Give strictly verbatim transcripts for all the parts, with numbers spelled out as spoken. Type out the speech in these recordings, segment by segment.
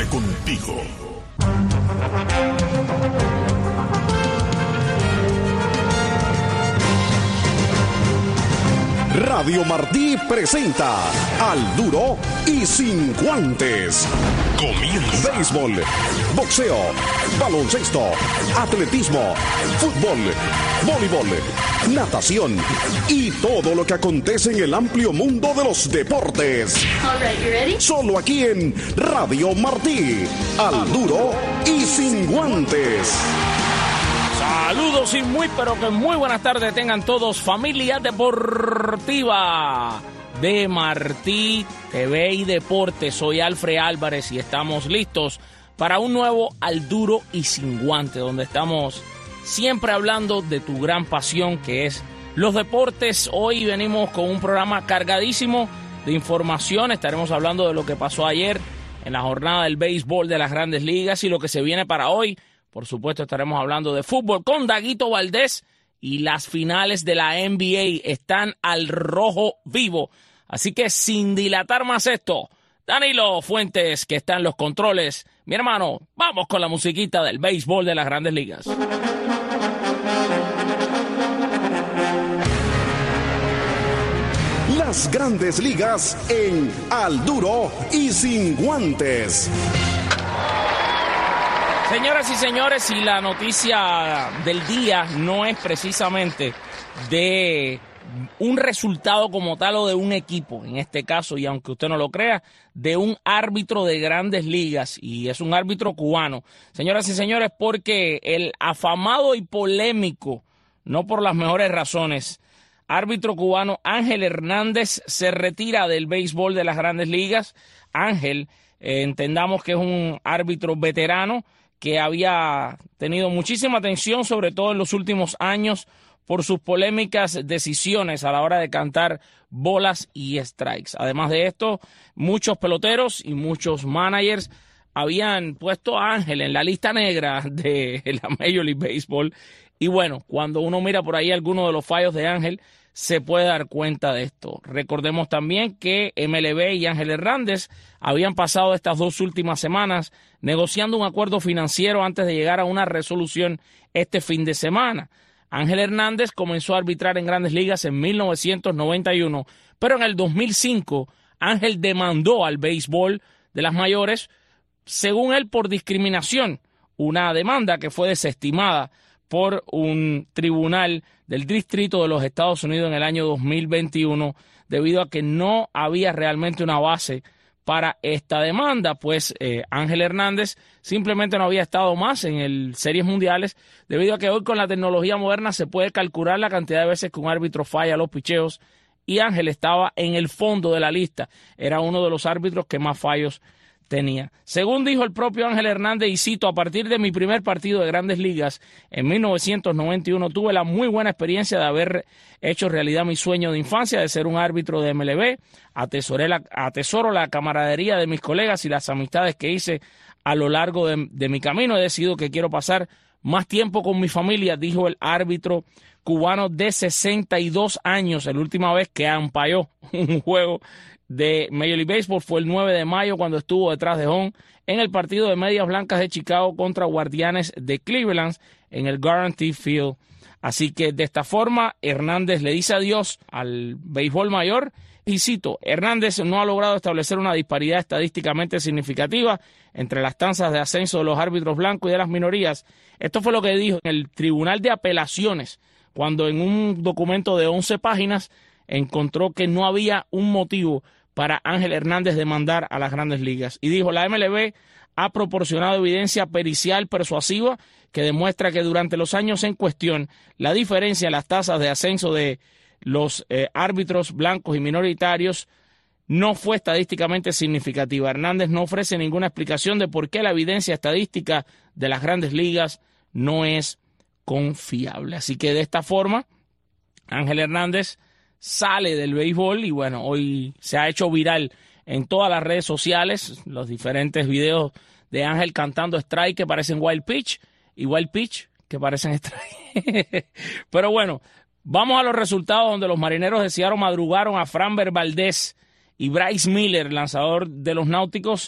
contigo. Radio Martí presenta Al Duro y Sin Guantes. Comienza. Béisbol, boxeo, baloncesto, atletismo, fútbol, voleibol, natación y todo lo que acontece en el amplio mundo de los deportes. All right, you ready? Solo aquí en Radio Martí. Al Duro y Sin Guantes. Saludos y muy pero que muy buenas tardes tengan todos, familia deportiva de Martí T V y Deportes. Soy Alfred Álvarez y estamos listos para un nuevo Al Duro y Sin Guantes, donde estamos siempre hablando de tu gran pasión que es los deportes. Hoy venimos con un programa cargadísimo de información. Estaremos hablando de lo que pasó ayer en la jornada del béisbol de las Grandes Ligas y lo que se viene para hoy. Por supuesto, estaremos hablando de fútbol con Daguito Valdés y las finales de la N B A están al rojo vivo. Así que sin dilatar más esto, Danilo Fuentes, que está en los controles. Mi hermano, vamos con la musiquita del béisbol de las Grandes Ligas. Las Grandes Ligas en Al Duro y Sin Guantes. Señoras y señores, y la noticia del día no es precisamente de un resultado como tal o de un equipo, en este caso, y aunque usted no lo crea, de un árbitro de Grandes Ligas, y es un árbitro cubano. Señoras y señores, porque el afamado y polémico, no por las mejores razones, árbitro cubano Ángel Hernández se retira del béisbol de las Grandes Ligas. Ángel, eh, entendamos que es un árbitro veterano, que había tenido muchísima atención, sobre todo en los últimos años, por sus polémicas decisiones a la hora de cantar bolas y strikes. Además de esto, muchos peloteros y muchos managers habían puesto a Ángel en la lista negra de la Major League Baseball. Y bueno, cuando uno mira por ahí algunos de los fallos de Ángel, se puede dar cuenta de esto. Recordemos también que M L B y Ángel Hernández habían pasado estas dos últimas semanas negociando un acuerdo financiero antes de llegar a una resolución este fin de semana. Ángel Hernández comenzó a arbitrar en Grandes Ligas en mil novecientos noventa y uno, pero en el dos mil cinco Ángel demandó al béisbol de las mayores, según él, por discriminación, una demanda que fue desestimada por un tribunal del Distrito de los Estados Unidos en el año dos mil veintiuno, debido a que no había realmente una base para esta demanda, pues eh, Ángel Hernández simplemente no había estado más en el Series Mundiales, debido a que hoy con la tecnología moderna se puede calcular la cantidad de veces que un árbitro falla los picheos, y Ángel estaba en el fondo de la lista, era uno de los árbitros que más fallos tenía. Según dijo el propio Ángel Hernández, y cito, a partir de mi primer partido de Grandes Ligas en mil novecientos noventa y uno tuve la muy buena experiencia de haber hecho realidad mi sueño de infancia de ser un árbitro de M L B. Atesoré la, atesoro la camaradería de mis colegas y las amistades que hice a lo largo de, de mi camino. He decidido que quiero pasar más tiempo con mi familia, dijo el árbitro cubano de sesenta y dos años. La última vez que ampalló un juego de Major League Baseball fue el nueve de mayo, cuando estuvo detrás de home en el partido de Medias Blancas de Chicago contra Guardianes de Cleveland en el Guarantee Field. Así que de esta forma Hernández le dice adiós al béisbol mayor. Y cito, Hernández no ha logrado establecer una disparidad estadísticamente significativa entre las tasas de ascenso de los árbitros blancos y de las minorías. Esto fue lo que dijo en el Tribunal de Apelaciones, cuando en un documento de once páginas encontró que no había un motivo para Ángel Hernández demandar a las Grandes Ligas. Y dijo, la M L B ha proporcionado evidencia pericial persuasiva que demuestra que durante los años en cuestión la diferencia en las tasas de ascenso de los eh, árbitros blancos y minoritarios no fue estadísticamente significativa. Hernández no ofrece ninguna explicación de por qué la evidencia estadística de las Grandes Ligas no es confiable. Así que de esta forma, Ángel Hernández sale del béisbol y bueno, hoy se ha hecho viral en todas las redes sociales los diferentes videos de Ángel cantando strike que parecen wild pitch y wild pitch que parecen strike. Pero bueno, vamos a los resultados, donde los Marineros de Seattle madrugaron a Framber Valdez y Bryce Miller, lanzador de los Náuticos,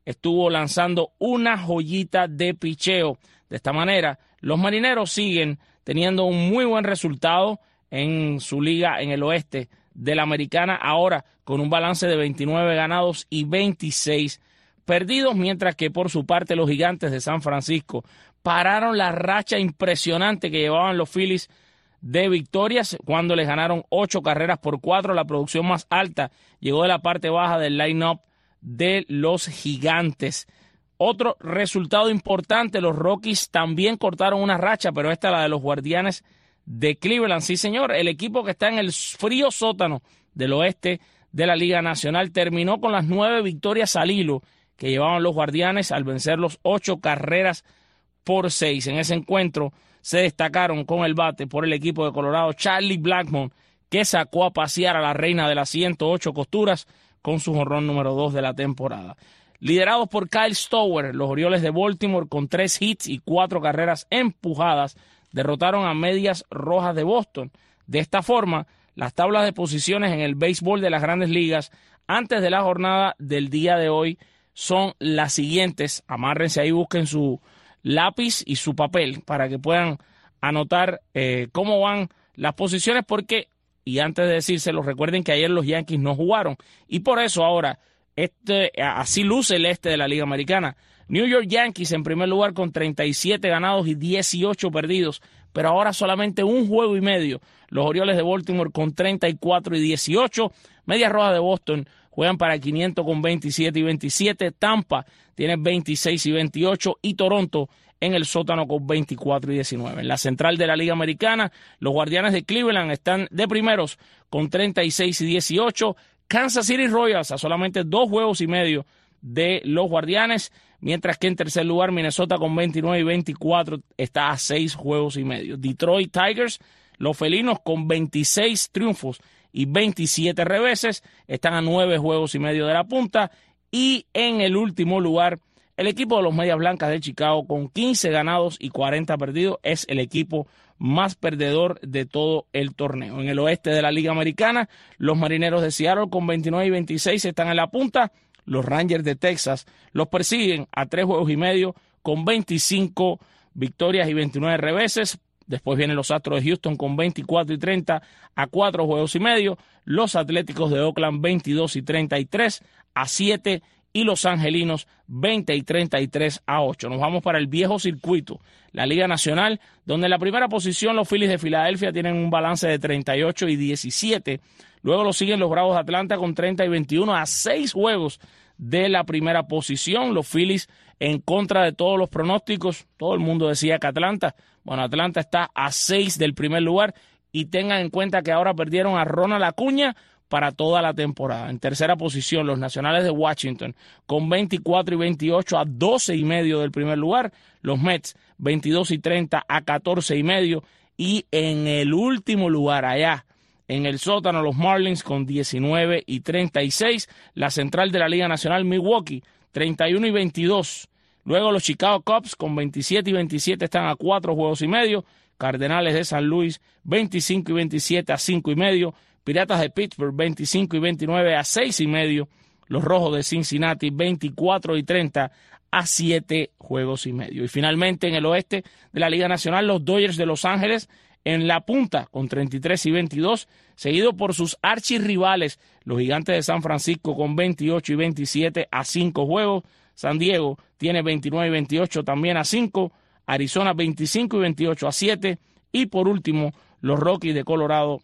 estuvo lanzando una joyita de picheo. De esta manera, los Marineros siguen teniendo un muy buen resultado en su liga en el oeste de la Americana, ahora con un balance de veintinueve ganados y veintiséis perdidos, mientras que por su parte los Gigantes de San Francisco pararon la racha impresionante que llevaban los Phillies de victorias cuando les ganaron ocho carreras por cuatro. La producción más alta llegó de la parte baja del line-up de los Gigantes. Otro resultado importante, los Rockies también cortaron una racha, pero esta es la de los Guardianes de Cleveland. Sí, señor, el equipo que está en el frío sótano del oeste de la Liga Nacional terminó con las nueve victorias al hilo que llevaban los Guardianes al vencer los ocho carreras por seis. En ese encuentro se destacaron con el bate por el equipo de Colorado Charlie Blackmon, que sacó a pasear a la reina de las ciento ocho costuras con su jonrón número dos de la temporada. Liderados por Kyle Stowers, los Orioles de Baltimore, con tres hits y cuatro carreras empujadas, derrotaron a Medias Rojas de Boston. De esta forma, las tablas de posiciones en el béisbol de las Grandes Ligas antes de la jornada del día de hoy son las siguientes. Amárrense ahí, busquen su lápiz y su papel para que puedan anotar eh, cómo van las posiciones, porque, y antes de decírselo, recuerden que ayer los Yankees no jugaron y por eso ahora este, así luce el este de la Liga Americana. New York Yankees en primer lugar con treinta y siete ganados y dieciocho perdidos, pero ahora solamente un juego y medio. Los Orioles de Baltimore con treinta y cuatro y dieciocho. Medias Rojas de Boston juegan para quinientos con veintisiete y veintisiete. Tampa tiene veintiséis y veintiocho. Y Toronto en el sótano con veinticuatro y diecinueve. En la central de la Liga Americana, los Guardianes de Cleveland están de primeros con treinta y seis y dieciocho. Kansas City Royals a solamente dos juegos y medio de los Guardianes, mientras que en tercer lugar Minnesota con veintinueve y veinticuatro está a seis juegos y medio. Detroit Tigers, los felinos con veintiséis triunfos y veintisiete reveses, están a nueve juegos y medio de la punta. Y en el último lugar, el equipo de los Medias Blancas de Chicago con quince ganados y cuarenta perdidos, es el equipo más perdedor de todo el torneo. En el oeste de la Liga Americana, los Marineros de Seattle con veintinueve y veintiséis están en la punta. Los Rangers de Texas los persiguen a tres juegos y medio con veinticinco victorias y veintinueve reveses. Después vienen los Astros de Houston con veinticuatro y treinta a cuatro juegos y medio. Los Atléticos de Oakland veintidós y treinta y tres a siete. Y los Angelinos veinte y treinta y tres a ocho. Nos vamos para el viejo circuito, la Liga Nacional, donde en la primera posición los Phillies de Filadelfia tienen un balance de treinta y ocho y diecisiete. Luego lo siguen los Bravos de Atlanta con treinta y veintiuno a seis juegos de la primera posición. Los Phillies en contra de todos los pronósticos. Todo el mundo decía que Atlanta, bueno, Atlanta está a seis del primer lugar, y tengan en cuenta que ahora perdieron a Ronald Acuña para toda la temporada. En tercera posición, los Nacionales de Washington con veinticuatro y veintiocho a doce y medio del primer lugar. Los Mets veintidós y treinta a catorce y medio. Y en el último lugar, allá en el sótano, los Marlins con diecinueve y treinta y seis. La central de la Liga Nacional, Milwaukee, treinta y uno y veintidós. Luego los Chicago Cubs con veintisiete y veintisiete están a cuatro juegos y medio. Cardenales de San Luis, veinticinco y veintisiete a cinco y medio. Piratas de Pittsburgh, veinticinco y veintinueve a seis y medio. Los Rojos de Cincinnati, veinticuatro y treinta a siete juegos y medio. Y finalmente en el oeste de la Liga Nacional, los Dodgers de Los Ángeles en la punta con treinta y tres y veintidós, seguido por sus archirrivales, los Gigantes de San Francisco con veintiocho y veintisiete a cinco juegos. San Diego tiene veintinueve y veintiocho también a cinco. Arizona veinticinco y veintiocho a siete. Y por último, los Rockies de Colorado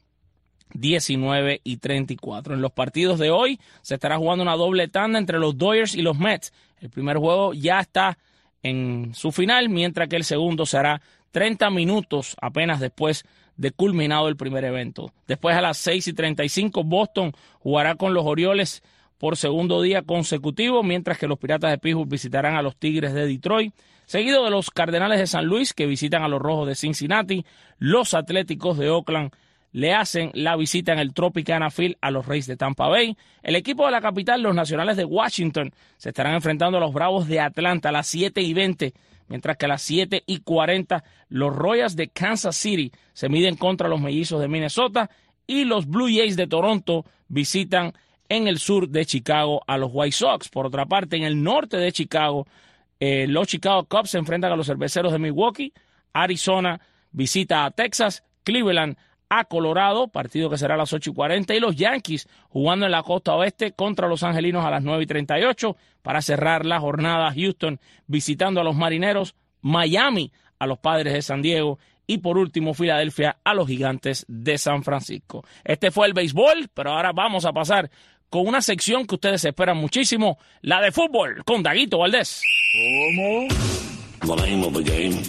diecinueve y treinta y cuatro. En los partidos de hoy se estará jugando una doble tanda entre los Dodgers y los Mets. El primer juego ya está en su final, mientras que el segundo será treinta minutos apenas después de culminado el primer evento. Después a las seis y treinta y cinco, Boston jugará con los Orioles por segundo día consecutivo, mientras que los Piratas de Pittsburgh visitarán a los Tigres de Detroit, seguido de los Cardenales de San Luis, que visitan a los Rojos de Cincinnati. Los Atléticos de Oakland le hacen la visita en el Tropicana Field a los Rays de Tampa Bay. El equipo de la capital, los Nacionales de Washington, se estarán enfrentando a los Bravos de Atlanta a las siete y veinte, mientras que a las siete y cuarenta los Royals de Kansas City se miden contra los Mellizos de Minnesota, y los Blue Jays de Toronto visitan en el sur de Chicago a los White Sox. Por otra parte, en el norte de Chicago, eh, los Chicago Cubs se enfrentan a los Cerveceros de Milwaukee, Arizona visita a Texas, Cleveland a Colorado, partido que será a las ocho y cuarenta, y los Yankees jugando en la costa oeste contra los Angelinos a las nueve y treinta y ocho. Para cerrar la jornada, Houston visitando a los Marineros, Miami a los Padres de San Diego y por último Filadelfia a los Gigantes de San Francisco. Este fue el béisbol, pero ahora vamos a pasar con una sección que ustedes esperan muchísimo, la de fútbol, con Daguito Valdés. ¿Cómo? The name of the game.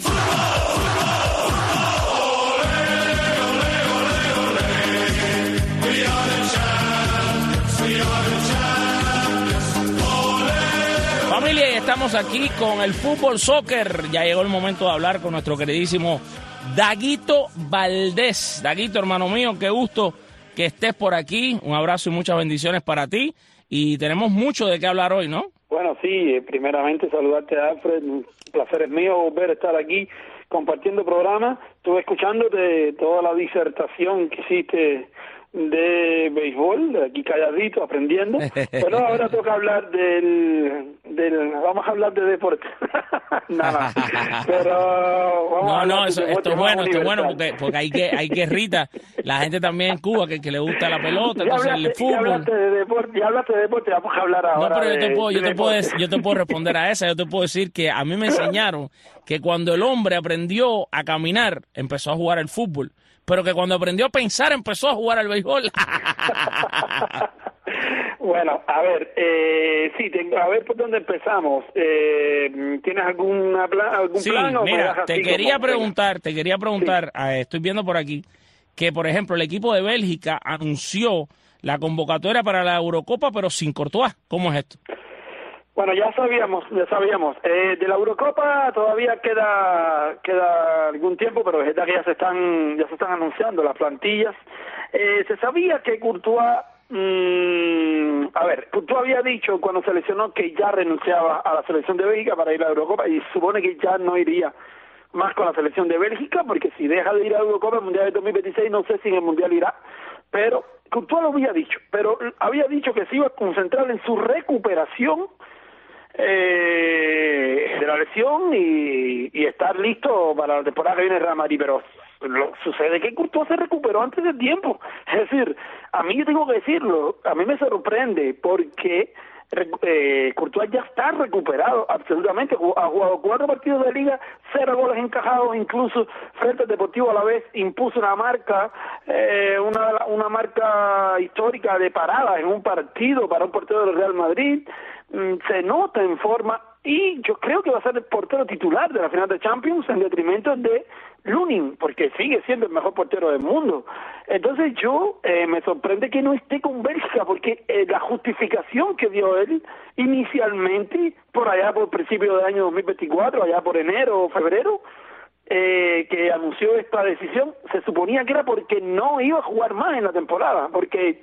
Familia, y estamos aquí con el fútbol soccer. Ya llegó el momento de hablar con nuestro queridísimo Daguito Valdés. Daguito, hermano mío, qué gusto que estés por aquí. Un abrazo y muchas bendiciones para ti. Y tenemos mucho de qué hablar hoy, ¿no? Bueno, sí, primeramente saludarte, Alfred. Un placer es mío volver a estar aquí compartiendo programa. Estuve escuchándote toda la disertación que hiciste de béisbol, aquí calladito, aprendiendo, pero ahora toca hablar del, del vamos a hablar de deporte. Nada, pero vamos no, a no, de eso, deporte esto es más bueno, esto es bueno, universal. porque, porque hay que, hay guerrita, la gente también en Cuba que, que le gusta la pelota, Ya entonces hablaste, el fútbol. ya hablaste de deporte, ya hablaste de deporte, vamos a hablar ahora. No, pero yo te de, puedo, yo de te puedo, deporte. decir- yo te puedo responder a esa. Yo te puedo decir que a mí me enseñaron que cuando el hombre aprendió a caminar, empezó a jugar el fútbol. Pero que cuando aprendió a pensar, empezó a jugar al béisbol. Bueno, a ver, eh, sí, tengo, a ver por dónde empezamos. Eh, ¿Tienes alguna plan, algún Sí, plan o me mira, dejas te así quería como- preguntar, te quería preguntar, eh, estoy viendo por aquí, que por ejemplo el equipo de Bélgica anunció la convocatoria para la Eurocopa, pero sin Courtois. ¿Cómo es esto? Bueno, ya sabíamos, ya sabíamos. Eh, de la Eurocopa todavía queda queda algún tiempo, pero es verdad que ya se están ya se están anunciando las plantillas. Eh, se sabía que Courtois, mmm, a ver, Courtois había dicho cuando se lesionó que ya renunciaba a la selección de Bélgica para ir a la Eurocopa y supone que ya no iría más con la selección de Bélgica, porque si deja de ir a la Eurocopa, el Mundial de dos mil veintiséis, no sé si en el Mundial irá, pero Courtois lo había dicho, pero había dicho que se iba a concentrar en su recuperación eh, de la lesión y, y estar listo para la temporada que viene el Real Madrid, pero lo, sucede que Courtois se recuperó antes del tiempo. Es decir, a mí tengo que decirlo, a mí me sorprende porque eh, Courtois ya está recuperado absolutamente, ha jugado cuatro partidos de liga, cero goles encajados, incluso frente al Deportivo Alavés impuso una marca, eh, una, una marca histórica de parada en un partido para un portero del Real Madrid. Se nota en forma y yo creo que va a ser el portero titular de la final de Champions en detrimento de Lunin, porque sigue siendo el mejor portero del mundo. Entonces yo eh, me sorprende que no esté con Bélgica, porque eh, la justificación que dio él inicialmente, por allá por principio del año dos mil veinticuatro, allá por enero o febrero, eh, que anunció esta decisión, se suponía que era porque no iba a jugar más en la temporada, porque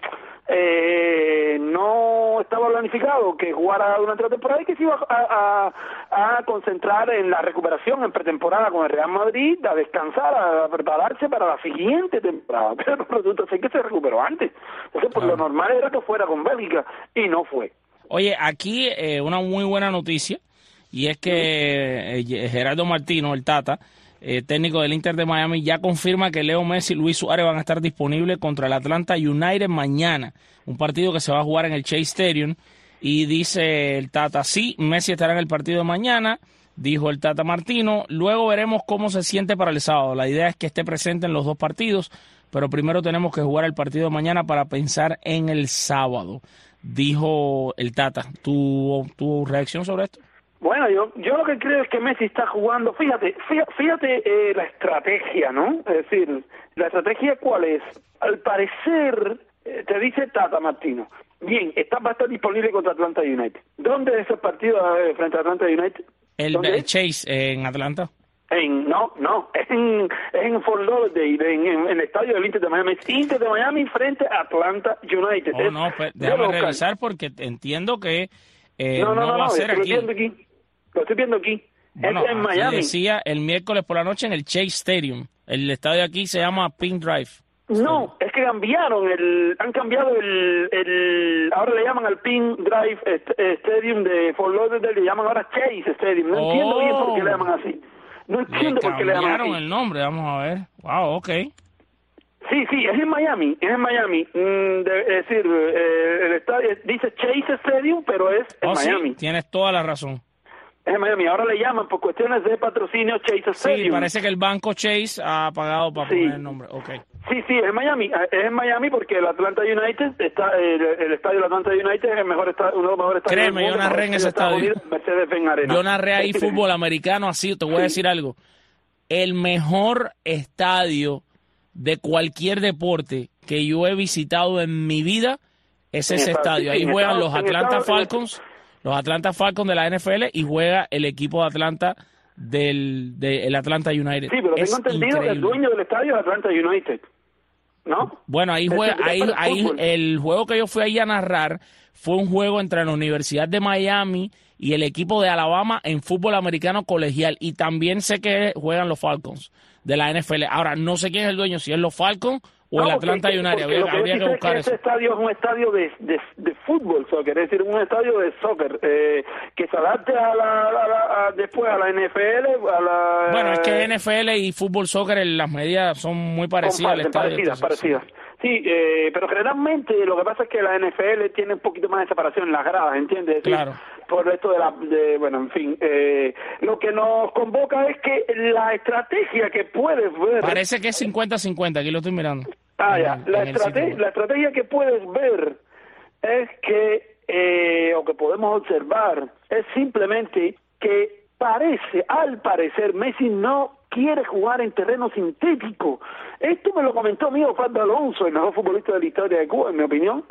eh, no estaba planificado que jugara durante la temporada y que se iba a, a, a concentrar en la recuperación en pretemporada con el Real Madrid, a descansar, a prepararse para la siguiente temporada, pero resulta ser que se recuperó antes. Entonces, por Claro. lo normal era que fuera con Bélgica y no fue. Oye, aquí eh, una muy buena noticia, y es que eh, Gerardo Martino, el Tata, eh, técnico del Inter de Miami, ya confirma que Leo Messi y Luis Suárez van a estar disponibles contra el Atlanta United mañana, un partido que se va a jugar en el Chase Stadium, y dice el Tata, sí, Messi estará en el partido de mañana, dijo el Tata Martino, luego veremos cómo se siente para el sábado, la idea es que esté presente en los dos partidos, pero primero tenemos que jugar el partido de mañana para pensar en el sábado, dijo el Tata. ¿Tu, tu reacción sobre esto? Bueno, yo yo lo que creo es que Messi está jugando, fíjate, fíjate, fíjate eh, la estrategia, ¿no? Es decir, ¿la estrategia cuál es? Al parecer, eh, te dice Tata Martino, bien, está, va a estar disponible contra Atlanta United. ¿Dónde es el partido eh, frente a Atlanta United? El, ¿Dónde el es? Chase eh, en Atlanta. En, no, no, es en, es en Fort Lauderdale, en, en, en el estadio del Inter de Miami. Es Inter de Miami frente a Atlanta United. Oh, Es no, pues, de déjame local. revisar porque entiendo que eh, no, no, no, no, va no, a ser estoy aquí. viendo aquí. Lo estoy viendo aquí. Bueno, es en aquí Miami. decía el miércoles por la noche en el Chase Stadium. El estadio aquí se llama Pink Drive. No, es que cambiaron el, han cambiado el, el, ahora le llaman al Pin Drive Stadium de Fort Lauderdale, le llaman ahora Chase Stadium. No oh. entiendo bien por qué le llaman así. No entiendo por qué le llaman así. Cambiaron el nombre, vamos a ver. Wow, okay. Sí, sí, es en Miami, es en Miami. Mm, de, es decir, eh, el estadio dice Chase Stadium, pero es en oh, Miami. Sí, tienes toda la razón. Es en Miami. Ahora le llaman por cuestiones de patrocinio Chase Stadium. Sí, parece que el banco Chase ha pagado para sí. poner el nombre. Okay. Sí, sí, es en Miami. Es en Miami porque el Atlanta United está, el, el estadio del Atlanta United es el mejor estadio, uno de los mejores estadios Créeme, del mundo. yo narré en ese estadio. Mercedes-Benz Arena. Yo narré ahí fútbol americano así. Te voy a decir algo. El mejor estadio de cualquier deporte que yo he visitado en mi vida es ese estadio. Ahí juegan los Atlanta Falcons, los Atlanta Falcons de la N F L y juega el equipo de Atlanta del de el Atlanta United. Sí, pero es tengo entendido increíble. que el dueño del estadio es Atlanta United, ¿no? Bueno, ahí juega, ahí, ahí el juego que yo fui ahí a narrar fue un juego entre la Universidad de Miami y el equipo de Alabama en fútbol americano colegial. Y también sé que juegan los Falcons de la N F L. Ahora, no sé quién es el dueño, si es los Falcons o no, el Atlanta porque, United. Porque habría, habría que, que buscar es que eso. Ese estadio es un estadio de, de, de fútbol, soccer, es decir, un estadio de soccer, eh, que se adapte a la, a la a, después a la N F L, a la... Bueno, es que N F L y fútbol soccer, las medidas son muy parecidas al estadio. Parecidas, parecidas. Sí, eh, pero generalmente lo que pasa es que la N F L tiene un poquito más de separación en las gradas, ¿entiendes? Es decir, claro. Por esto de la, de, bueno, en fin, eh, lo que nos convoca es que la estrategia que puedes ver... Parece que es cincuenta cincuenta, aquí lo estoy mirando. Ah, ya, la, estrate la estrategia que puedes ver es que, eh, o que podemos observar, es simplemente que parece, al parecer, Messi no quiere jugar en terreno sintético. Esto me lo comentó mi Osvaldo Alonso, el mejor futbolista de la historia de Cuba, en mi opinión,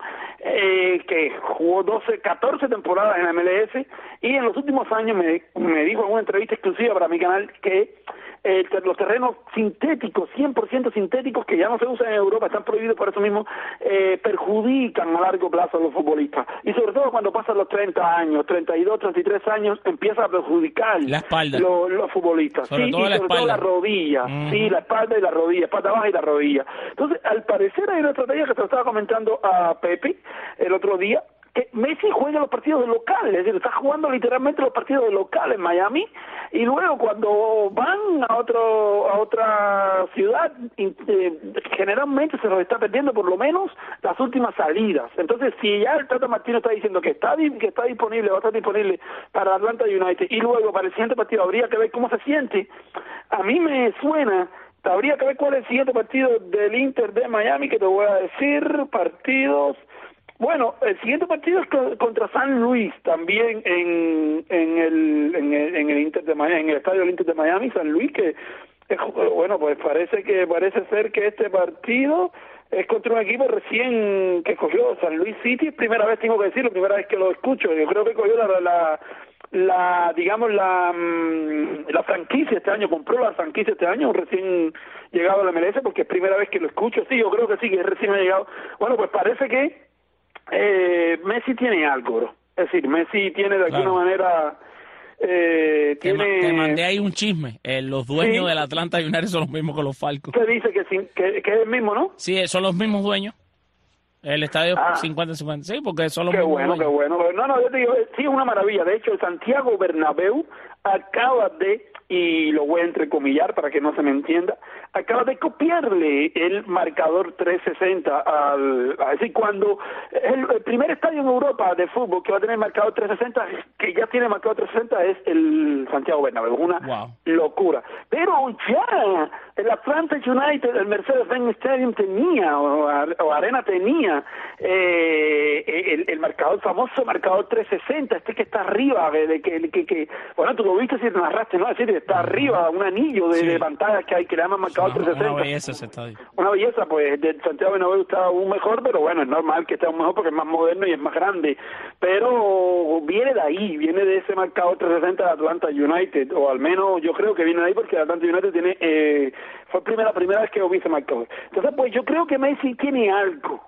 eh, que jugó doce, catorce temporadas en la M L S y en los últimos años me, me dijo en una entrevista exclusiva para mi canal que eh, los terrenos sintéticos, cien por ciento sintéticos, que ya no se usan en Europa, están prohibidos por eso mismo, eh, perjudican a largo plazo a los futbolistas. Y sobre todo cuando pasan los treinta años, treinta y dos, treinta y tres años, empieza a perjudicar la espalda. Lo, los futbolistas. Sobre sí, todo y la sobre espalda. todo la rodilla. Uh-huh. Sí, la espalda y la rodilla, espalda baja y la rodilla. Entonces, al parecer hay una estrategia que te lo estaba comentando a Pepe el otro día, que Messi juega los partidos de local, es decir, está jugando literalmente los partidos de local en Miami, y luego cuando van a otro a otra ciudad, eh, generalmente se los está perdiendo por lo menos las últimas salidas. Entonces, si ya el Tata Martino está diciendo que está que está disponible, va a estar disponible para Atlanta United, y luego para el siguiente partido habría que ver cómo se siente, a mí me suena... Habría que ver cuál es el siguiente partido del Inter de Miami, que te voy a decir, partidos... Bueno, el siguiente partido es contra San Luis, también en, en, el, en, el, en el Inter de Miami, en el estadio del Inter de Miami, San Luis, que es, bueno, pues parece que parece ser que este partido es contra un equipo recién que cogió San Luis City, primera vez tengo que decirlo, primera vez que lo escucho, yo creo que cogió la, la la digamos la la franquicia este año, compró la franquicia este año, recién llegado a la M L S, porque es primera vez que lo escucho, sí, yo creo que sí, que recién ha llegado. Bueno, pues parece que eh, Messi tiene algo, bro. Es decir, Messi tiene de alguna claro. manera eh, te, tiene... ma te mandé ahí un chisme, eh, los dueños sí. del Atlanta United son los mismos que los Falcons. ¿Qué dice? Que, que, que es el mismo, ¿no? Sí, son los mismos dueños. El estadio ah, cincuenta cincuenta, sí, porque son los qué mismos bueno, dueños. Qué bueno, no, no, yo te digo, sí, es una maravilla. De hecho, el Santiago Bernabéu acaba de, y lo voy a entrecomillar para que no se me entienda, acaba de copiarle el marcador trescientos sesenta al, a decir, cuando el, el primer estadio en Europa de fútbol que va a tener marcador trescientos sesenta, que ya tiene marcador trescientos sesenta, es el Santiago Bernabéu, una wow. locura. Pero ya el Atlanta United, el Mercedes-Benz Stadium tenía, o, o Arena tenía eh, el, el marcador, famoso marcador trescientos sesenta, este que está arriba, de que, que, que bueno, tú lo viste si te narraste, ¿no? Es decir, está arriba, un anillo de, sí. de pantallas que hay que le llaman marcador trescientos sesenta. Una belleza ese estadio. Una belleza, pues, del Santiago Bernabéu está aún mejor, pero bueno, es normal que esté aún mejor porque es más moderno y es más grande. Pero viene de ahí, viene de ese marcador trescientos sesenta de Atlanta United, o al menos yo creo que viene de ahí porque Atlanta United tiene, eh, fue primera, la primera vez que yo vi ese marcador. Entonces, pues yo creo que Messi tiene algo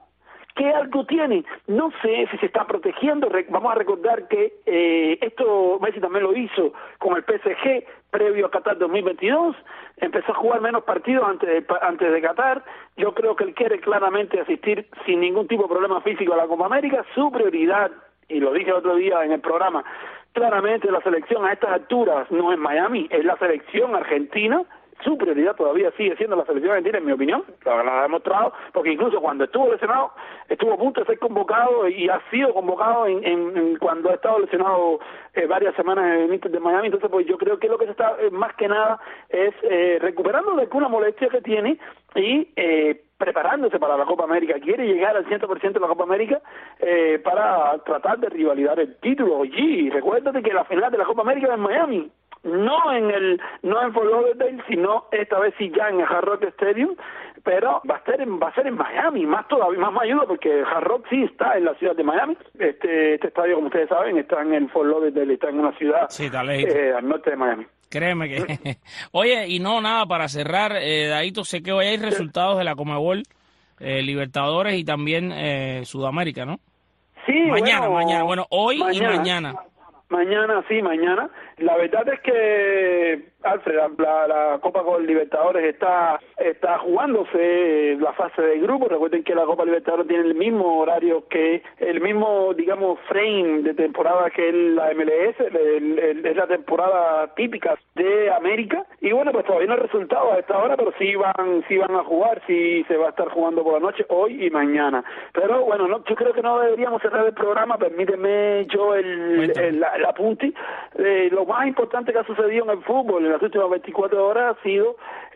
¿Qué algo tiene? No sé si se está protegiendo. Vamos a recordar que eh, esto Messi también lo hizo con el P S G previo a Qatar dos mil veintidós. Empezó a jugar menos partidos antes de, antes de Qatar. Yo creo que él quiere claramente asistir sin ningún tipo de problema físico a la Copa América. Su prioridad, y lo dije el otro día en el programa, claramente la selección a estas alturas no es Miami, es la selección argentina. Su prioridad todavía sigue siendo la selección argentina, en mi opinión, lo ha demostrado, porque incluso cuando estuvo lesionado, estuvo a punto de ser convocado y ha sido convocado en, en, en cuando ha estado lesionado eh, varias semanas en el Inter de Miami. Entonces, pues yo creo que lo que se está, eh, más que nada, es eh, recuperando de alguna molestia que tiene y eh, preparándose para la Copa América. Quiere llegar al cien por ciento de la Copa América eh, para tratar de rivalidar el título. Y recuérdate que la final de la Copa América es en Miami. No en el, no en Fort Lauderdale, sino esta vez sí ya en el Hard Rock Stadium, pero va a ser en, va a ser en Miami, más todavía, más me ayuda porque Hard Rock sí está en la ciudad de Miami. Este, este estadio, como ustedes saben, está en el Fort Lauderdale, está en una ciudad sí, eh, al norte de Miami. Créeme que... Oye, y no, nada, para cerrar, eh, Daito, sé que hoy hay resultados de la Conmebol, eh, Libertadores y también eh, Sudamérica, ¿no? Sí, mañana, bueno, mañana, bueno, hoy mañana, y mañana. Mañana, sí, mañana. La verdad es que, Alfred, la, la Copa Libertadores está está jugándose la fase de grupo. Recuerden que la Copa Libertadores tiene el mismo horario que, el mismo, digamos, frame de temporada que la M L S, el, el, es la temporada típica de América. Y bueno, pues todavía no hay resultados a esta hora, pero sí van sí van a jugar, sí se va a estar jugando por la noche, hoy y mañana. Pero bueno, no, yo creo que no deberíamos cerrar el programa, permíteme yo el, el, el apunte. Eh, lo más importante que ha sucedido en el fútbol en las últimas veinticuatro horas ha sido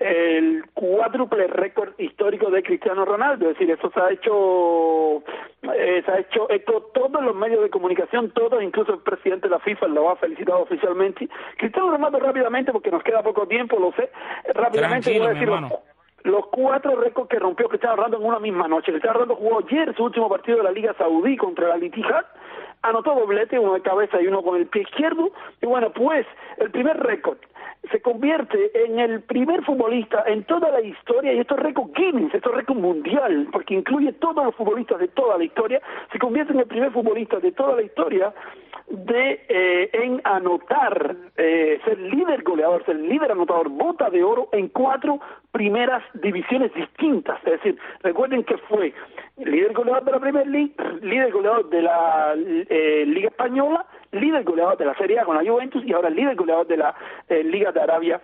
el cuádruple récord histórico de Cristiano Ronaldo. Es decir, eso se ha hecho eh, se ha hecho esto todos los medios de comunicación, todos, incluso el presidente de la FIFA lo ha felicitado oficialmente. Cristiano Ronaldo, rápidamente, porque nos queda poco tiempo, lo sé, rápidamente Tranquilo, voy a decir los, los cuatro récords que rompió Cristiano Ronaldo en una misma noche. Cristiano Ronaldo jugó ayer su último partido de la Liga Saudí contra el Al-Ittihad, anotó doblete, uno de cabeza y uno con el pie izquierdo, y bueno, pues el primer récord se convierte en el primer futbolista en toda la historia, y esto es récord Guinness, esto es récord mundial, porque incluye todos los futbolistas de toda la historia, se convierte en el primer futbolista de toda la historia de eh, en anotar, eh, ser líder goleador, ser líder anotador, bota de oro en cuatro primeras divisiones distintas. Es decir, recuerden que fue líder goleador de la Premier League, líder goleador de la eh, Liga Española, líder goleador de la Serie A con la Juventus y ahora líder goleador de la eh, Liga de Arabia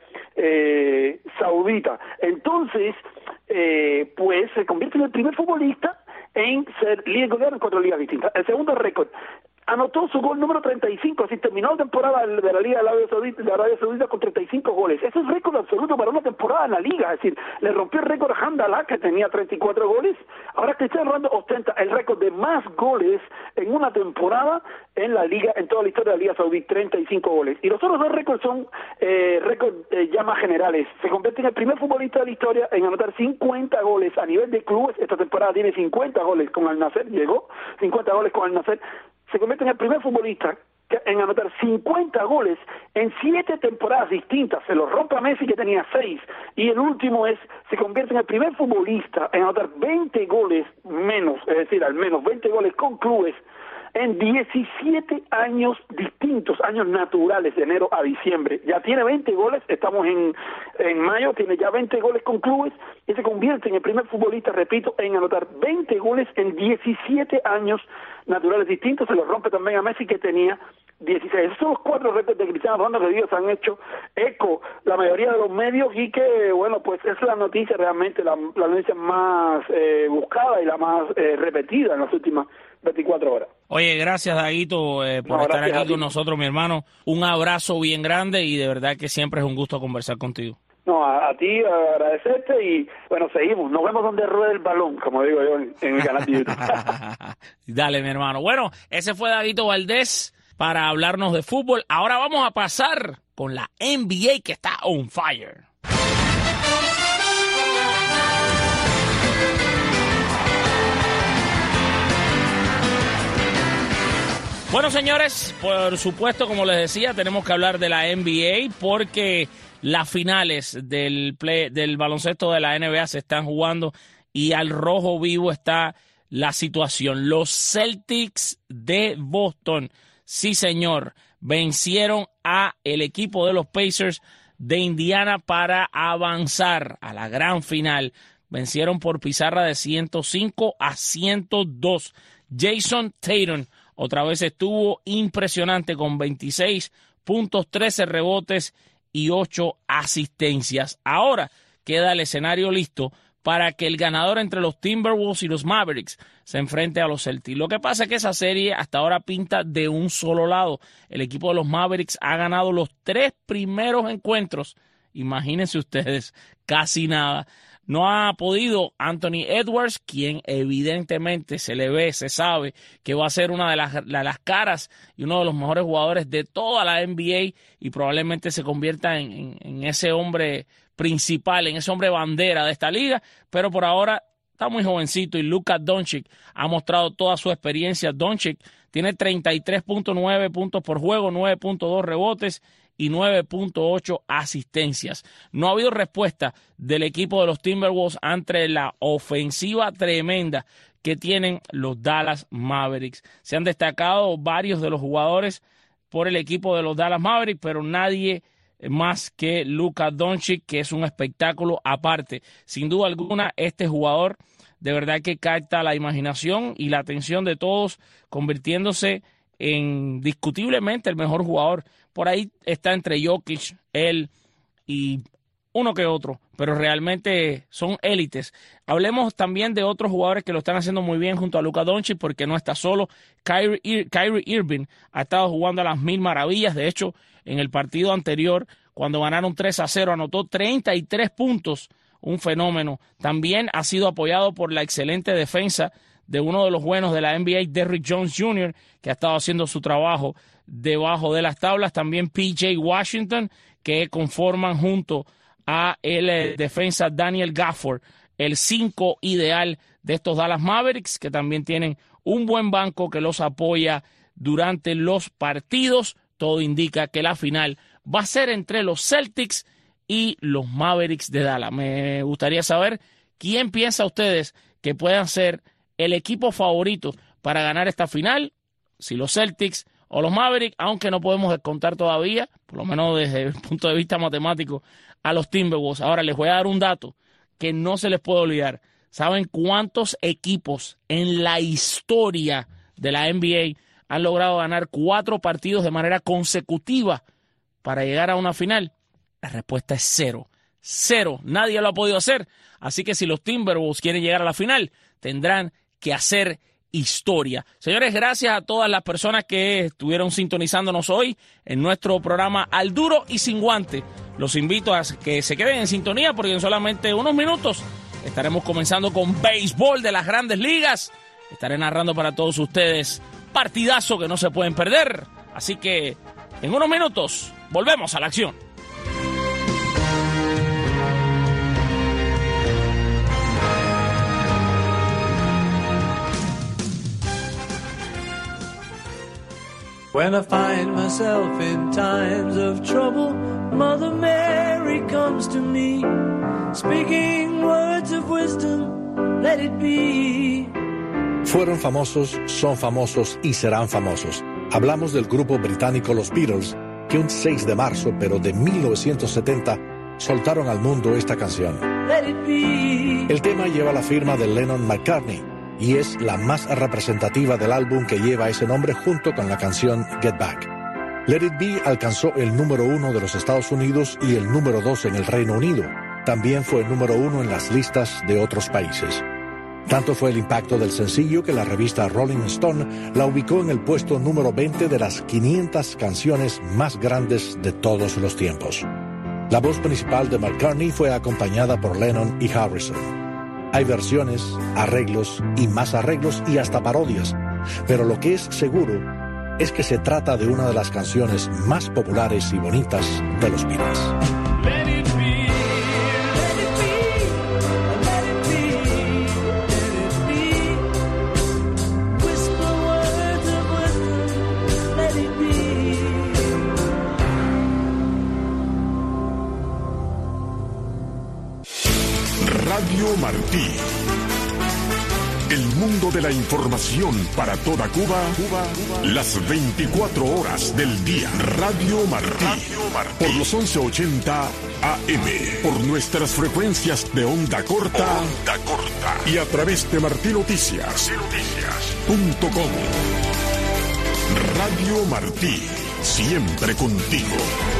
eh, Saudita. Entonces, eh, pues se convierte en el primer futbolista en ser líder goleador en cuatro ligas distintas. El segundo récord, anotó su gol número treinta y cinco, así terminó la temporada de la Liga de Arabia Saudita, de Arabia Saudita con treinta y cinco goles. Eso es récord absoluto para una temporada en la Liga, es decir, le rompió el récord a Hamdallah, que tenía treinta y cuatro goles. Ahora Cristiano Ronaldo ostenta el récord de más goles en una temporada en la Liga, en toda la historia de la Liga Saudí, treinta y cinco goles. Y los otros dos récords son eh, récords eh, ya más generales. Se convierte en el primer futbolista de la historia en anotar cincuenta goles a nivel de clubes. Esta temporada tiene cincuenta goles con Al Nassr, llegó cincuenta goles con Al Nassr. Se convierte en el primer futbolista en anotar cincuenta goles en siete temporadas distintas. Se lo rompe a Messi, que tenía seis, y el último es, se convierte en el primer futbolista en anotar veinte goles menos, es decir, al menos veinte goles con clubes en diecisiete años distintos, años naturales, de enero a diciembre. Ya tiene veinte goles, estamos en, en mayo, tiene ya veinte goles con clubes y se convierte en el primer futbolista, repito, en anotar veinte goles en diecisiete años naturales distintos. Se lo rompe también a Messi, que tenía dieciséis. Esos son los cuatro récords de Cristiano Ronaldo que Dios han hecho eco la mayoría de los medios, y que, bueno, pues es la noticia realmente, la, la noticia más eh, buscada y la más eh, repetida en las últimas veinticuatro horas. Oye, gracias, Daguito, eh, por no, estar aquí con nosotros, mi hermano. Un abrazo bien grande y de verdad que siempre es un gusto conversar contigo. No, a, a ti a agradecerte y, bueno, seguimos. Nos vemos donde ruede el balón, como digo yo en, en el canal de YouTube. Dale, mi hermano. Bueno, ese fue Daguito Valdés para hablarnos de fútbol. Ahora vamos a pasar con la N B A, que está on fire. Bueno, señores, por supuesto, como les decía, tenemos que hablar de la N B A porque las finales del play, del baloncesto de la N B A se están jugando y al rojo vivo está la situación. Los Celtics de Boston, sí señor, vencieron a el equipo de los Pacers de Indiana para avanzar a la gran final. Vencieron por pizarra de ciento cinco a ciento dos. Jason Tatum otra vez estuvo impresionante con veintiséis puntos, trece rebotes y ocho asistencias. Ahora queda el escenario listo para que el ganador entre los Timberwolves y los Mavericks se enfrente a los Celtics. Lo que pasa es que esa serie hasta ahora pinta de un solo lado. El equipo de los Mavericks ha ganado los tres primeros encuentros. Imagínense ustedes, casi nada. No ha podido Anthony Edwards, quien evidentemente se le ve, se sabe que va a ser una de las, de las caras y uno de los mejores jugadores de toda la N B A y probablemente se convierta en, en, en ese hombre principal, en ese hombre bandera de esta liga, pero por ahora está muy jovencito y Luka Doncic ha mostrado toda su experiencia. Doncic tiene treinta y tres punto nueve puntos por juego, nueve punto dos rebotes y nueve punto ocho asistencias. No ha habido respuesta del equipo de los Timberwolves ante la ofensiva tremenda que tienen los Dallas Mavericks. Se han destacado varios de los jugadores por el equipo de los Dallas Mavericks, pero nadie más que Luka Doncic, que es un espectáculo aparte. Sin duda alguna, este jugador de verdad que capta la imaginación y la atención de todos, convirtiéndose en discutiblemente el mejor jugador. Por ahí está entre Jokic, él y uno que otro, pero realmente son élites. Hablemos también de otros jugadores que lo están haciendo muy bien junto a Luka Doncic, porque no está solo. Kyrie, Ir- Kyrie Irving ha estado jugando a las mil maravillas. De hecho, en el partido anterior, cuando ganaron tres a cero, anotó treinta y tres puntos, un fenómeno. También ha sido apoyado por la excelente defensa de uno de los buenos de la N B A, Derrick Jones junior, que ha estado haciendo su trabajo debajo de las tablas. También P J Washington, que conforman junto a el eh, defensa Daniel Gafford, el cinco ideal de estos Dallas Mavericks, que también tienen un buen banco que los apoya durante los partidos. Todo indica que la final va a ser entre los Celtics y los Mavericks de Dallas. Me gustaría saber quién piensa ustedes que puedan ser el equipo favorito para ganar esta final, si los Celtics o los Mavericks, aunque no podemos descontar todavía, por lo menos desde el punto de vista matemático, a los Timberwolves. Ahora les voy a dar un dato que no se les puede olvidar. ¿Saben cuántos equipos en la historia de la N B A han logrado ganar cuatro partidos de manera consecutiva para llegar a una final? La respuesta es cero. Cero. Nadie lo ha podido hacer. Así que si los Timberwolves quieren llegar a la final, tendrán que hacer historia. Señores, gracias a todas las personas que estuvieron sintonizándonos hoy en nuestro programa Al Duro y Sin Guante. Los invito a que se queden en sintonía porque en solamente unos minutos estaremos comenzando con béisbol de las Grandes Ligas. Estaré narrando para todos ustedes partidazo que no se pueden perder. Así que en unos minutos volvemos a la acción. When I find myself in times of trouble, Mother Mary comes to me, speaking words of wisdom, let it be. Fueron famosos, son famosos y serán famosos. Hablamos del grupo británico Los Beatles, que un seis de marzo, pero de mil novecientos setenta, soltaron al mundo esta canción. Let it be. El tema lleva la firma de Lennon-McCartney y es la más representativa del álbum que lleva ese nombre junto con la canción Get Back. Let It Be alcanzó el número uno de los Estados Unidos y el número dos en el Reino Unido. También fue el número uno en las listas de otros países. Tanto fue el impacto del sencillo que la revista Rolling Stone la ubicó en el puesto número veinte de las quinientas canciones más grandes de todos los tiempos. La voz principal de McCartney fue acompañada por Lennon y Harrison. Hay versiones, arreglos y más arreglos y hasta parodias, pero lo que es seguro es que se trata de una de las canciones más populares y bonitas de los Beatles. Let it be, let it be, let it be, let it be. Whisper words of wisdom, let it be. Radio Martí. El mundo de la información para toda Cuba, Cuba, Cuba. Las veinticuatro horas del día. Radio Martí. Radio Martí. Por los once ochenta A M. Por nuestras frecuencias de onda corta. Onda corta. Y a través de martí noticias punto com. Radio Martí. Siempre contigo.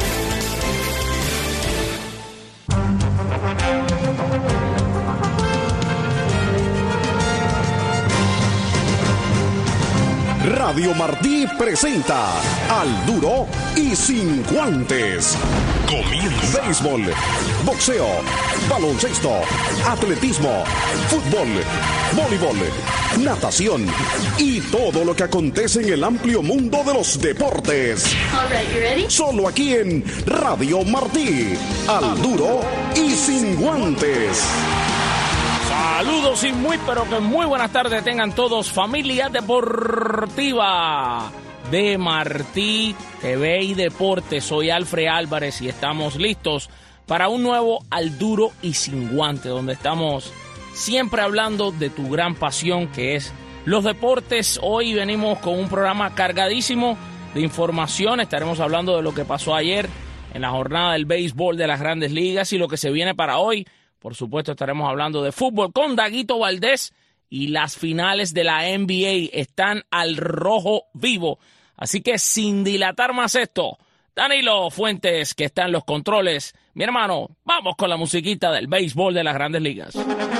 Radio Martí presenta Al Duro y Sin Guantes. Comienza. Béisbol, boxeo, baloncesto, atletismo, fútbol, voleibol, natación y todo lo que acontece en el amplio mundo de los deportes. All right, you ready? Solo aquí en Radio Martí. Al Duro y Sin Guantes. Saludos y muy pero que muy buenas tardes tengan todos, familia deportiva de Martí T V y Deportes. Soy Alfred Álvarez y estamos listos para un nuevo Al Duro y Sin Guantes, donde estamos siempre hablando de tu gran pasión que es los deportes. Hoy venimos con un programa cargadísimo de información. Estaremos hablando de lo que pasó ayer en la jornada del béisbol de las Grandes Ligas y lo que se viene para hoy. Por supuesto, estaremos hablando de fútbol con Daguito Valdés y las finales de la N B A están al rojo vivo. Así que sin dilatar más esto, Danilo Fuentes, que está en los controles. Mi hermano, vamos con la musiquita del béisbol de las Grandes Ligas.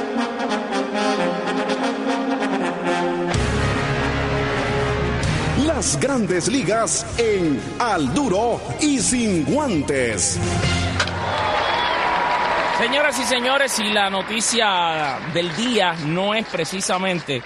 Las Grandes Ligas en Al Duro y Sin Guantes. Señoras y señores, y la noticia del día no es precisamente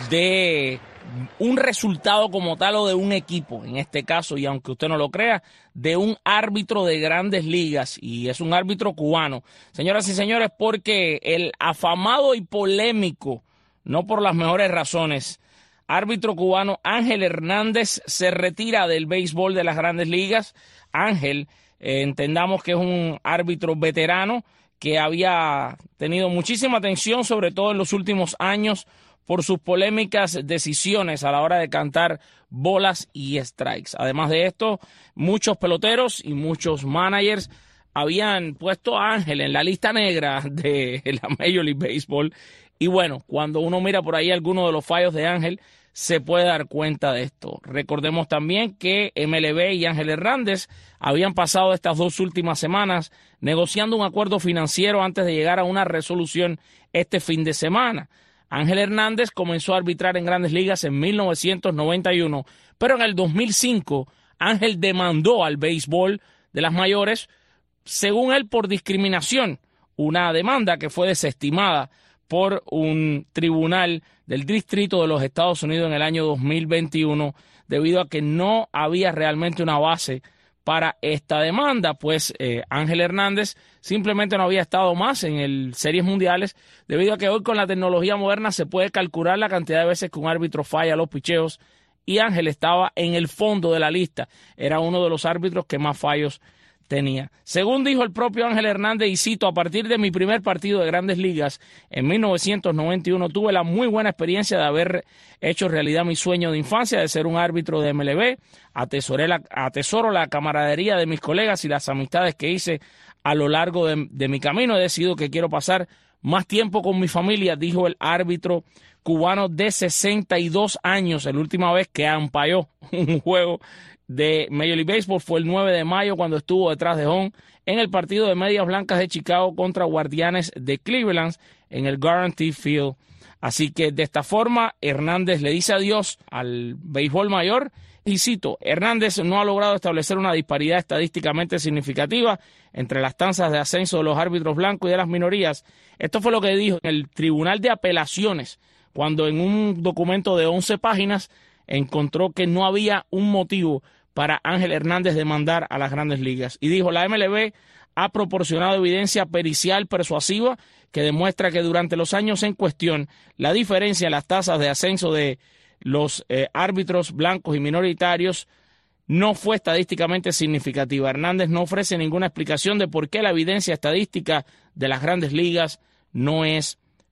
de un resultado como tal o de un equipo, en este caso, y aunque usted no lo crea, de un árbitro de Grandes Ligas, y es un árbitro cubano. Señoras y señores, porque el afamado y polémico, no por las mejores razones, árbitro cubano Ángel Hernández se retira del béisbol de las Grandes Ligas. Ángel, eh, entendamos que es un árbitro veterano, que había tenido muchísima atención, sobre todo en los últimos años, por sus polémicas decisiones a la hora de cantar bolas y strikes. Además de esto, muchos peloteros y muchos managers habían puesto a Ángel en la lista negra de la Major League Baseball. Y bueno, cuando uno mira por ahí algunos de los fallos de Ángel, se puede dar cuenta de esto. Recordemos también que M L B y Ángel Hernández habían pasado estas dos últimas semanas negociando un acuerdo financiero antes de llegar a una resolución este fin de semana. Ángel Hernández comenzó a arbitrar en Grandes Ligas en mil novecientos noventa y uno, pero en el dos mil cinco Ángel demandó al béisbol de las mayores, según él, por discriminación, una demanda que fue desestimada por un tribunal del Distrito de los Estados Unidos en el año dos mil veintiuno, debido a que no había realmente una base para esta demanda, pues eh, Ángel Hernández simplemente no había estado más en el Series Mundiales, debido a que hoy con la tecnología moderna se puede calcular la cantidad de veces que un árbitro falla los picheos, y Ángel estaba en el fondo de la lista, era uno de los árbitros que más fallos tenía. Según dijo el propio Ángel Hernández, y cito, a partir de mi primer partido de Grandes Ligas en mil novecientos noventa y uno tuve la muy buena experiencia de haber hecho realidad mi sueño de infancia de ser un árbitro de M L B. Atesoré la, atesoro la camaradería de mis colegas y las amistades que hice a lo largo de, de mi camino. He decidido que quiero pasar más tiempo con mi familia, dijo el árbitro cubano de sesenta y dos años. La última vez que ampalló un juego de Major League Baseball fue el nueve de mayo, cuando estuvo detrás de home en el partido de Medias Blancas de Chicago contra Guardianes de Cleveland en el Guaranteed Field. Así que de esta forma Hernández le dice adiós al béisbol mayor. Y cito, Hernández no ha logrado establecer una disparidad estadísticamente significativa entre las tasas de ascenso de los árbitros blancos y de las minorías. Esto fue lo que dijo en el Tribunal de Apelaciones, cuando en un documento de once páginas encontró que no había un motivo para Ángel Hernández demandar a las Grandes Ligas. Y dijo, la M L B ha proporcionado evidencia pericial persuasiva que demuestra que durante los años en cuestión la diferencia en las tasas de ascenso de los eh, árbitros blancos y minoritarios no fue estadísticamente significativa. Hernández no ofrece ninguna explicación de por qué la evidencia estadística de las Grandes Ligas no es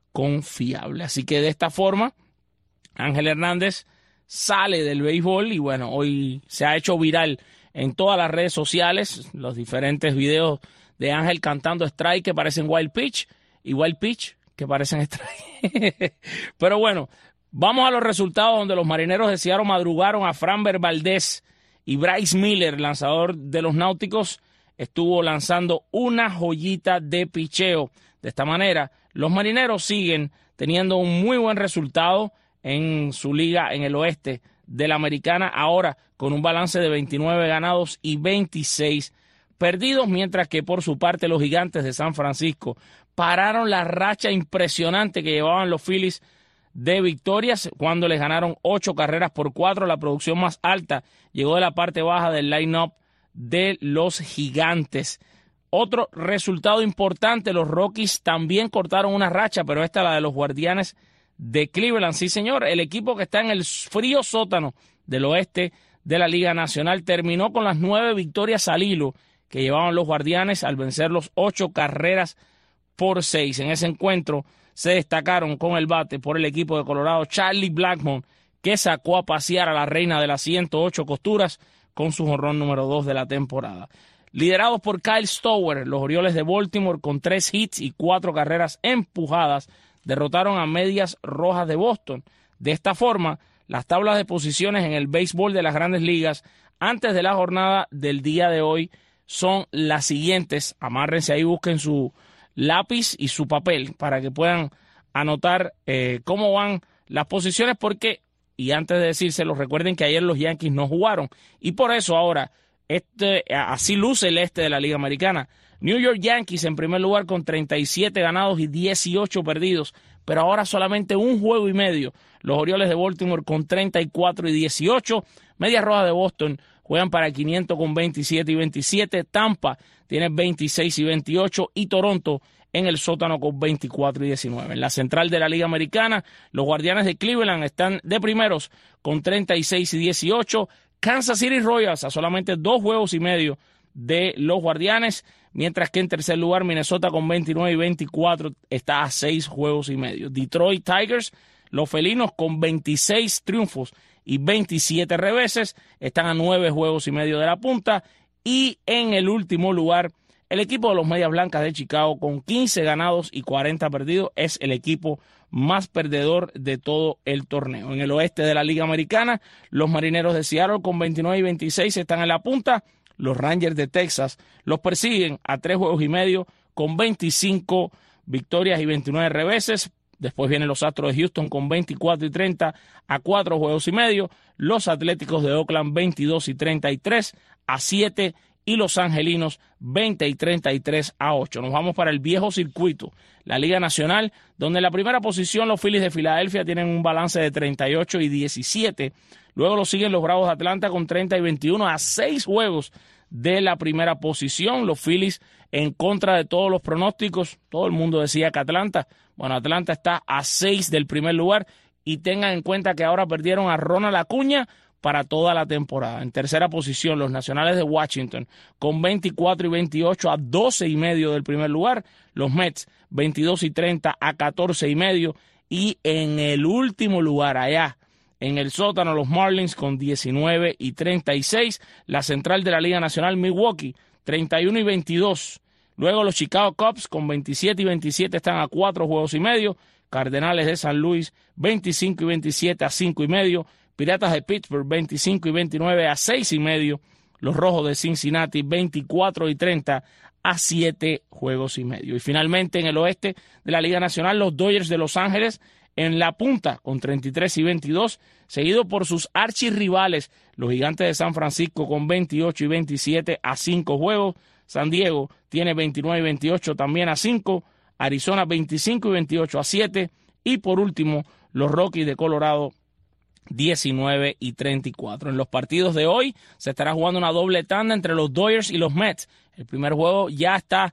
confiable. Así que de esta forma, Ángel Hernández sale del béisbol y bueno, hoy se ha hecho viral en todas las redes sociales los diferentes videos de Ángel cantando strike que parecen wild pitch y wild pitch que parecen strike. Pero bueno, vamos a los resultados donde los Marineros de Seattle madrugaron a Framber Valdez y Bryce Miller, lanzador de los Náuticos, estuvo lanzando una joyita de picheo. De esta manera, los Marineros siguen teniendo un muy buen resultado en su liga en el oeste de la Americana, ahora con un balance de veintinueve ganados y veintiséis perdidos, mientras que por su parte los Gigantes de San Francisco pararon la racha impresionante que llevaban los Phillies de victorias cuando les ganaron ocho carreras por cuatro. La producción más alta llegó de la parte baja del line-up de los Gigantes. Otro resultado importante, los Rockies también cortaron una racha, pero esta la de los Guardianes de Cleveland. Sí, señor, el equipo que está en el frío sótano del oeste de la Liga Nacional terminó con las nueve victorias al hilo que llevaban los Guardianes al vencer los ocho carreras por seis. En ese encuentro se destacaron con el bate por el equipo de Colorado Charlie Blackmon, que sacó a pasear a la reina de las ciento ocho costuras con su jonrón número dos de la temporada. Liderados por Kyle Stowers, los Orioles de Baltimore con tres hits y cuatro carreras empujadas derrotaron a Medias Rojas de Boston. De esta forma, las tablas de posiciones en el béisbol de las Grandes Ligas antes de la jornada del día de hoy son las siguientes. Amárrense ahí, busquen su lápiz y su papel para que puedan anotar eh, cómo van las posiciones, porque, y antes de decírselo, recuerden que ayer los Yankees no jugaron y por eso ahora este, así luce el este de la Liga Americana. New York Yankees en primer lugar con treinta y siete ganados y dieciocho perdidos, pero ahora solamente un juego y medio. Los Orioles de Baltimore con treinta y cuatro y dieciocho. Medias Rojas de Boston juegan para quinientos con veintisiete y veintisiete. Tampa tiene veintiséis y veintiocho. Y Toronto en el sótano con veinticuatro y diecinueve. En la central de la Liga Americana, los Guardianes de Cleveland están de primeros con treinta y seis y dieciocho. Kansas City Royals a solamente dos juegos y medio de los Guardianes, mientras que en tercer lugar Minnesota con veintinueve y veinticuatro está a seis juegos y medio. Detroit Tigers, los felinos con veintiséis triunfos y veintisiete reveses, están a nueve juegos y medio de la punta. Y en el último lugar, el equipo de los Medias Blancas de Chicago con quince ganados y cuarenta perdidos es el equipo más perdedor de todo el torneo. En el oeste de la Liga Americana, los Marineros de Seattle con veintinueve y veintiséis están en la punta. Los Rangers de Texas los persiguen a tres juegos y medio con veinticinco victorias y veintinueve reveses. Después vienen los Astros de Houston con veinticuatro y treinta a cuatro juegos y medio. Los Atléticos de Oakland veintidós y treinta y tres a siete. Y los Angelinos veinte y treinta y tres a ocho. Nos vamos para el viejo circuito, la Liga Nacional, donde en la primera posición los Phillies de Filadelfia tienen un balance de treinta y ocho y diecisiete. Luego lo siguen los Bravos de Atlanta con treinta y veintiuno a seis juegos de la primera posición. Los Phillies en contra de todos los pronósticos. Todo el mundo decía que Atlanta, bueno, Atlanta está a seis del primer lugar y tengan en cuenta que ahora perdieron a Ronald Acuña para toda la temporada. En tercera posición, los Nacionales de Washington con veinticuatro y veintiocho a doce y medio del primer lugar. Los Mets veintidós y treinta a catorce y medio. Y en el último lugar, allá en el sótano, los Marlins con diecinueve y treinta y seis. La central de la Liga Nacional, Milwaukee, treinta y uno y veintidós. Luego los Chicago Cubs con veintisiete y veintisiete están a cuatro juegos y medio. Cardenales de San Luis, veinticinco y veintisiete a cinco y medio. Piratas de Pittsburgh, veinticinco y veintinueve a seis y medio. Los Rojos de Cincinnati, veinticuatro y treinta a siete juegos y medio. Y finalmente en el oeste de la Liga Nacional, los Dodgers de Los Ángeles en la punta con treinta y tres y veintidós, seguido por sus archirrivales, los Gigantes de San Francisco con veintiocho y veintisiete a cinco juegos. San Diego tiene veintinueve y veintiocho también a cinco. Arizona veinticinco y veintiocho a siete. Y por último, los Rockies de Colorado diecinueve y treinta y cuatro. En los partidos de hoy se estará jugando una doble tanda entre los Dodgers y los Mets. El primer juego ya está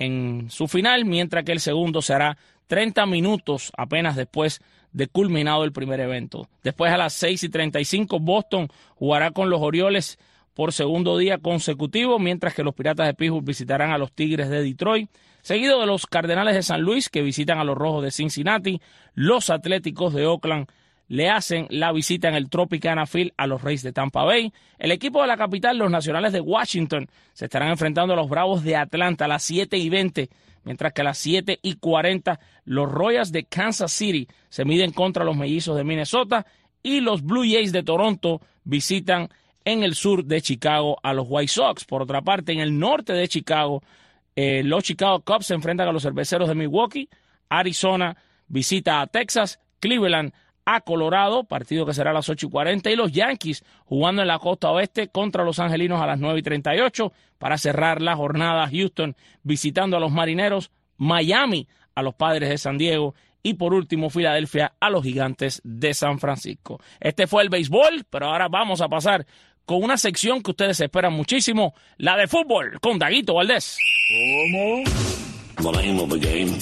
en su final, mientras que el segundo será treinta minutos apenas después de culminado el primer evento. Después a las seis y treinta y cinco, Boston jugará con los Orioles por segundo día consecutivo, mientras que los Piratas de Pittsburgh visitarán a los Tigres de Detroit, seguido de los Cardenales de San Luis, que visitan a los Rojos de Cincinnati. Los Atléticos de Oakland le hacen la visita en el Tropicana Field a los Rays de Tampa Bay. El equipo de la capital, los Nacionales de Washington, se estarán enfrentando a los Bravos de Atlanta a las siete y veinte, mientras que a las siete y cuarenta los Royals de Kansas City se miden contra los Mellizos de Minnesota y los Blue Jays de Toronto visitan en el sur de Chicago a los White Sox. Por otra parte, en el norte de Chicago, eh, los Chicago Cubs se enfrentan a los Cerveceros de Milwaukee, Arizona visita a Texas, Cleveland a Colorado, partido que será a las ocho y cuarenta, y los Yankees jugando en la costa oeste contra los Angelinos a las nueve y treinta y ocho. Para cerrar la jornada, Houston visitando a los Marineros, Miami a los Padres de San Diego y por último Filadelfia a los Gigantes de San Francisco. Este fue el béisbol, pero ahora vamos a pasar con una sección que ustedes esperan muchísimo, la de fútbol, con Daguito Valdés. ¿Cómo? The name of the game.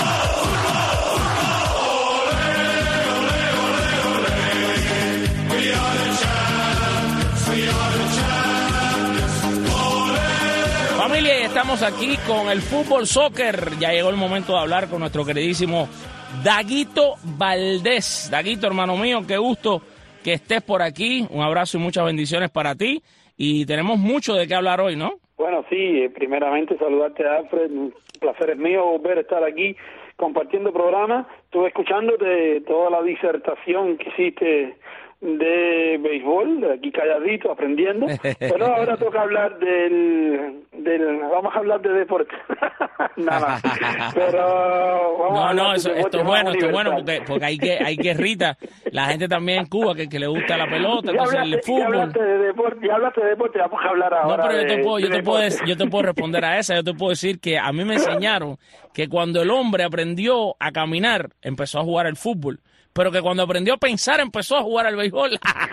Familia, y estamos aquí con el fútbol soccer. Ya llegó el momento de hablar con nuestro queridísimo Daguito Valdés. Daguito, hermano mío, qué gusto que estés por aquí. Un abrazo y muchas bendiciones para ti. Y tenemos mucho de qué hablar hoy, ¿no? Bueno, sí, primeramente saludarte, Alfred. Un placer es mío volver a estar aquí compartiendo programa. Estuve escuchándote toda la disertación que hiciste de béisbol, aquí calladito, aprendiendo, pero ahora toca hablar del, del vamos a hablar de deporte. Nada, pero vamos no, a no, de eso, esto es bueno, esto es bueno, porque, porque hay que, hay que Rita, la gente también en Cuba que, que le gusta la pelota, entonces hablaste, el fútbol. Ya hablaste de deporte, ya hablaste de deporte, vamos a hablar ahora. No, pero yo te de, puedo, yo de te puedo, yo te puedo responder a esa, yo te puedo decir que a mí me enseñaron que cuando el hombre aprendió a caminar, empezó a jugar el fútbol. Pero que cuando aprendió a pensar empezó a jugar al béisbol.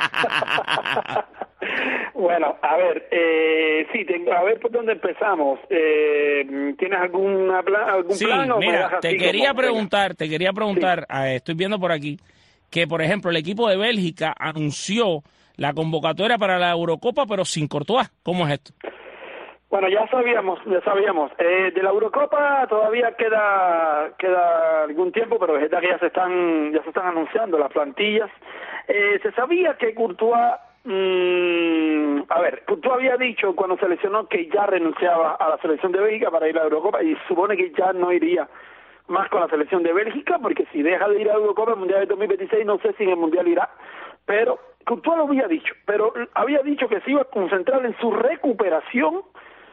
Bueno, a ver, eh, sí, tengo, a ver por dónde empezamos. Eh, ¿Tienes alguna plan, algún sí, plan? Sí, mira, te quería como, preguntar, te quería preguntar, sí. eh, estoy viendo por aquí, que por ejemplo el equipo de Bélgica anunció la convocatoria para la Eurocopa, pero sin Courtois. ¿Cómo es esto? Bueno, ya sabíamos, ya sabíamos. Eh, de la Eurocopa todavía queda queda algún tiempo, pero es verdad que ya se están ya se están anunciando las plantillas. Eh, se sabía que Courtois, mmm, a ver, Courtois había dicho cuando seleccionó que ya renunciaba a la selección de Bélgica para ir a la Eurocopa y supone que ya no iría más con la selección de Bélgica, porque si deja de ir a la Eurocopa, el Mundial de dos mil veintiséis, no sé si en el Mundial irá, pero Courtois lo había dicho, pero había dicho que se iba a concentrar en su recuperación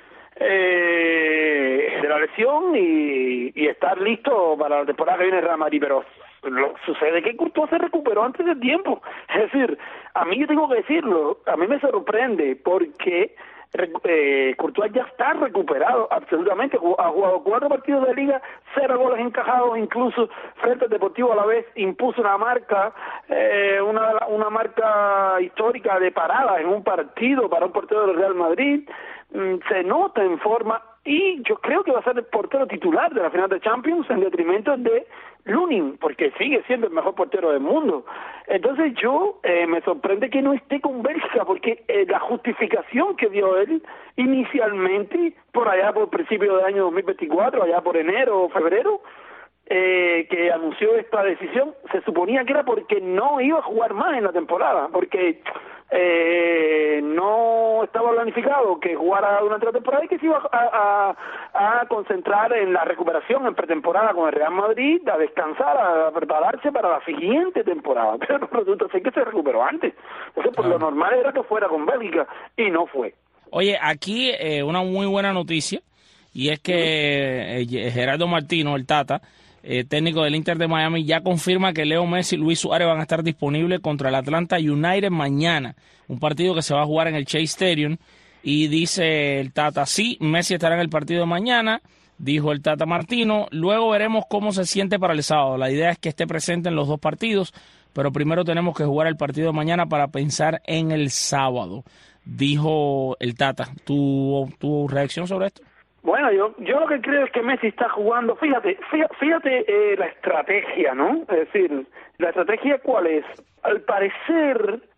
Eh, de la lesión y, y estar listo para la temporada que viene Real Madrid, pero lo, sucede que Courtois se recuperó antes del tiempo. Es decir, a mí yo tengo que decirlo, a mí me sorprende porque eh, Courtois ya está recuperado absolutamente, ha jugado cuatro partidos de liga, cero goles encajados, incluso frente al Deportivo Alavés impuso una marca, eh, una, una marca histórica de parada en un partido para un portero del Real Madrid. Se nota en forma y yo creo que va a ser el portero titular de la final de Champions en detrimento de Lunin, porque sigue siendo el mejor portero del mundo. Entonces yo eh, me sorprende que no esté con Bélgica, porque eh, la justificación que dio él inicialmente, por allá por principio del año dos mil veinticuatro, allá por enero o febrero, eh, que anunció esta decisión, se suponía que era porque no iba a jugar más en la temporada, porque eh, no estaba planificado que jugara durante la temporada y que se iba a, a, a concentrar en la recuperación en pretemporada con el Real Madrid, a descansar, a prepararse para la siguiente temporada, pero resulta ser que se recuperó antes. Entonces, por ah. lo normal era que fuera con Bélgica y no fue. Oye, aquí eh, una muy buena noticia, y es que eh, Gerardo Martino, el Tata, Eh, técnico del Inter de Miami, ya confirma que Leo Messi y Luis Suárez van a estar disponibles contra el Atlanta United mañana, un partido que se va a jugar en el Chase Stadium, y dice el Tata, sí, Messi estará en el partido de mañana, dijo el Tata Martino, luego veremos cómo se siente para el sábado, la idea es que esté presente en los dos partidos, pero primero tenemos que jugar el partido de mañana para pensar en el sábado, dijo el Tata. ¿Tu, tu reacción sobre esto? Bueno, yo yo lo que creo es que Messi está jugando, fíjate, fíjate, fíjate eh, la estrategia, ¿no? Es decir, la estrategia ¿cuál es? Al parecer,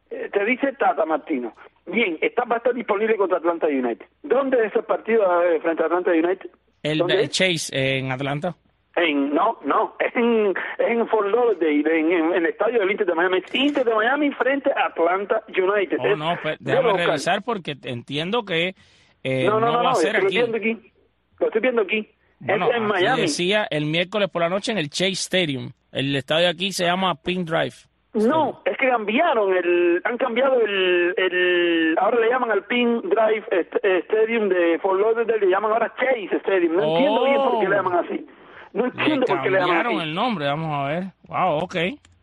eh, te dice Tata Martino, bien, está, va a estar disponible contra Atlanta United. ¿Dónde es el partido eh, frente a Atlanta United? El de Chase eh, en Atlanta. En, no, no, es en, es en Fort Lauderdale, en, en, en el estadio del Inter de Miami. Es Inter de Miami frente a Atlanta United. Oh, es, no, pues, déjame revisar porque entiendo que eh, no, no, no, no, va no, a ser lo aquí. Estoy viendo aquí. Lo estoy viendo aquí. Bueno, es en Miami. Decía el miércoles por la noche en el Chase Stadium. El estadio aquí se llama Pink Drive. No, es que cambiaron, el, han cambiado el, el, ahora le llaman al Pink Drive Stadium de Fort Lauderdale, le llaman ahora Chase Stadium. No oh, entiendo bien por qué le llaman así. No entiendo por qué le llaman así. Cambiaron el nombre, vamos a ver. Wow, ok.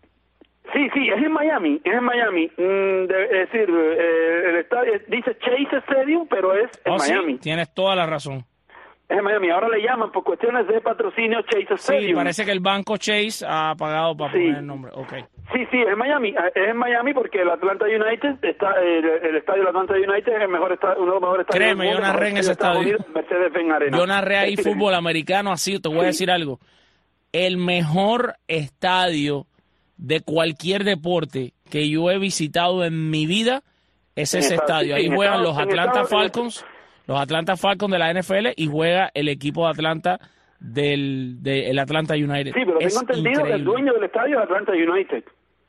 Sí, sí, es en Miami, es en Miami. Mm, de, es decir, eh, el estadio dice Chase Stadium, pero es en oh, Miami. Sí, tienes toda la razón. Es en Miami, ahora le llaman por cuestiones de patrocinio Chase Stadium. Sí, parece que el banco Chase ha pagado para sí. poner el nombre. Okay. Sí, sí, es en Miami, es en Miami porque el Atlanta United, está el, el estadio del Atlanta United es el mejor estadio, uno de los mejores estadios Créeme, del mundo. Yo narré en ese estadio. Mercedes-Benz Arena. Yo narré ahí fútbol americano así, te voy sí. a decir algo. El mejor estadio de cualquier deporte que yo he visitado en mi vida es ese Exacto. estadio. Ahí sí, juegan los Atlanta Falcons. Los Atlanta Falcons de la N F L y juega el equipo de Atlanta del de el Atlanta United. Sí, pero es tengo entendido increíble. que el dueño del estadio es Atlanta United,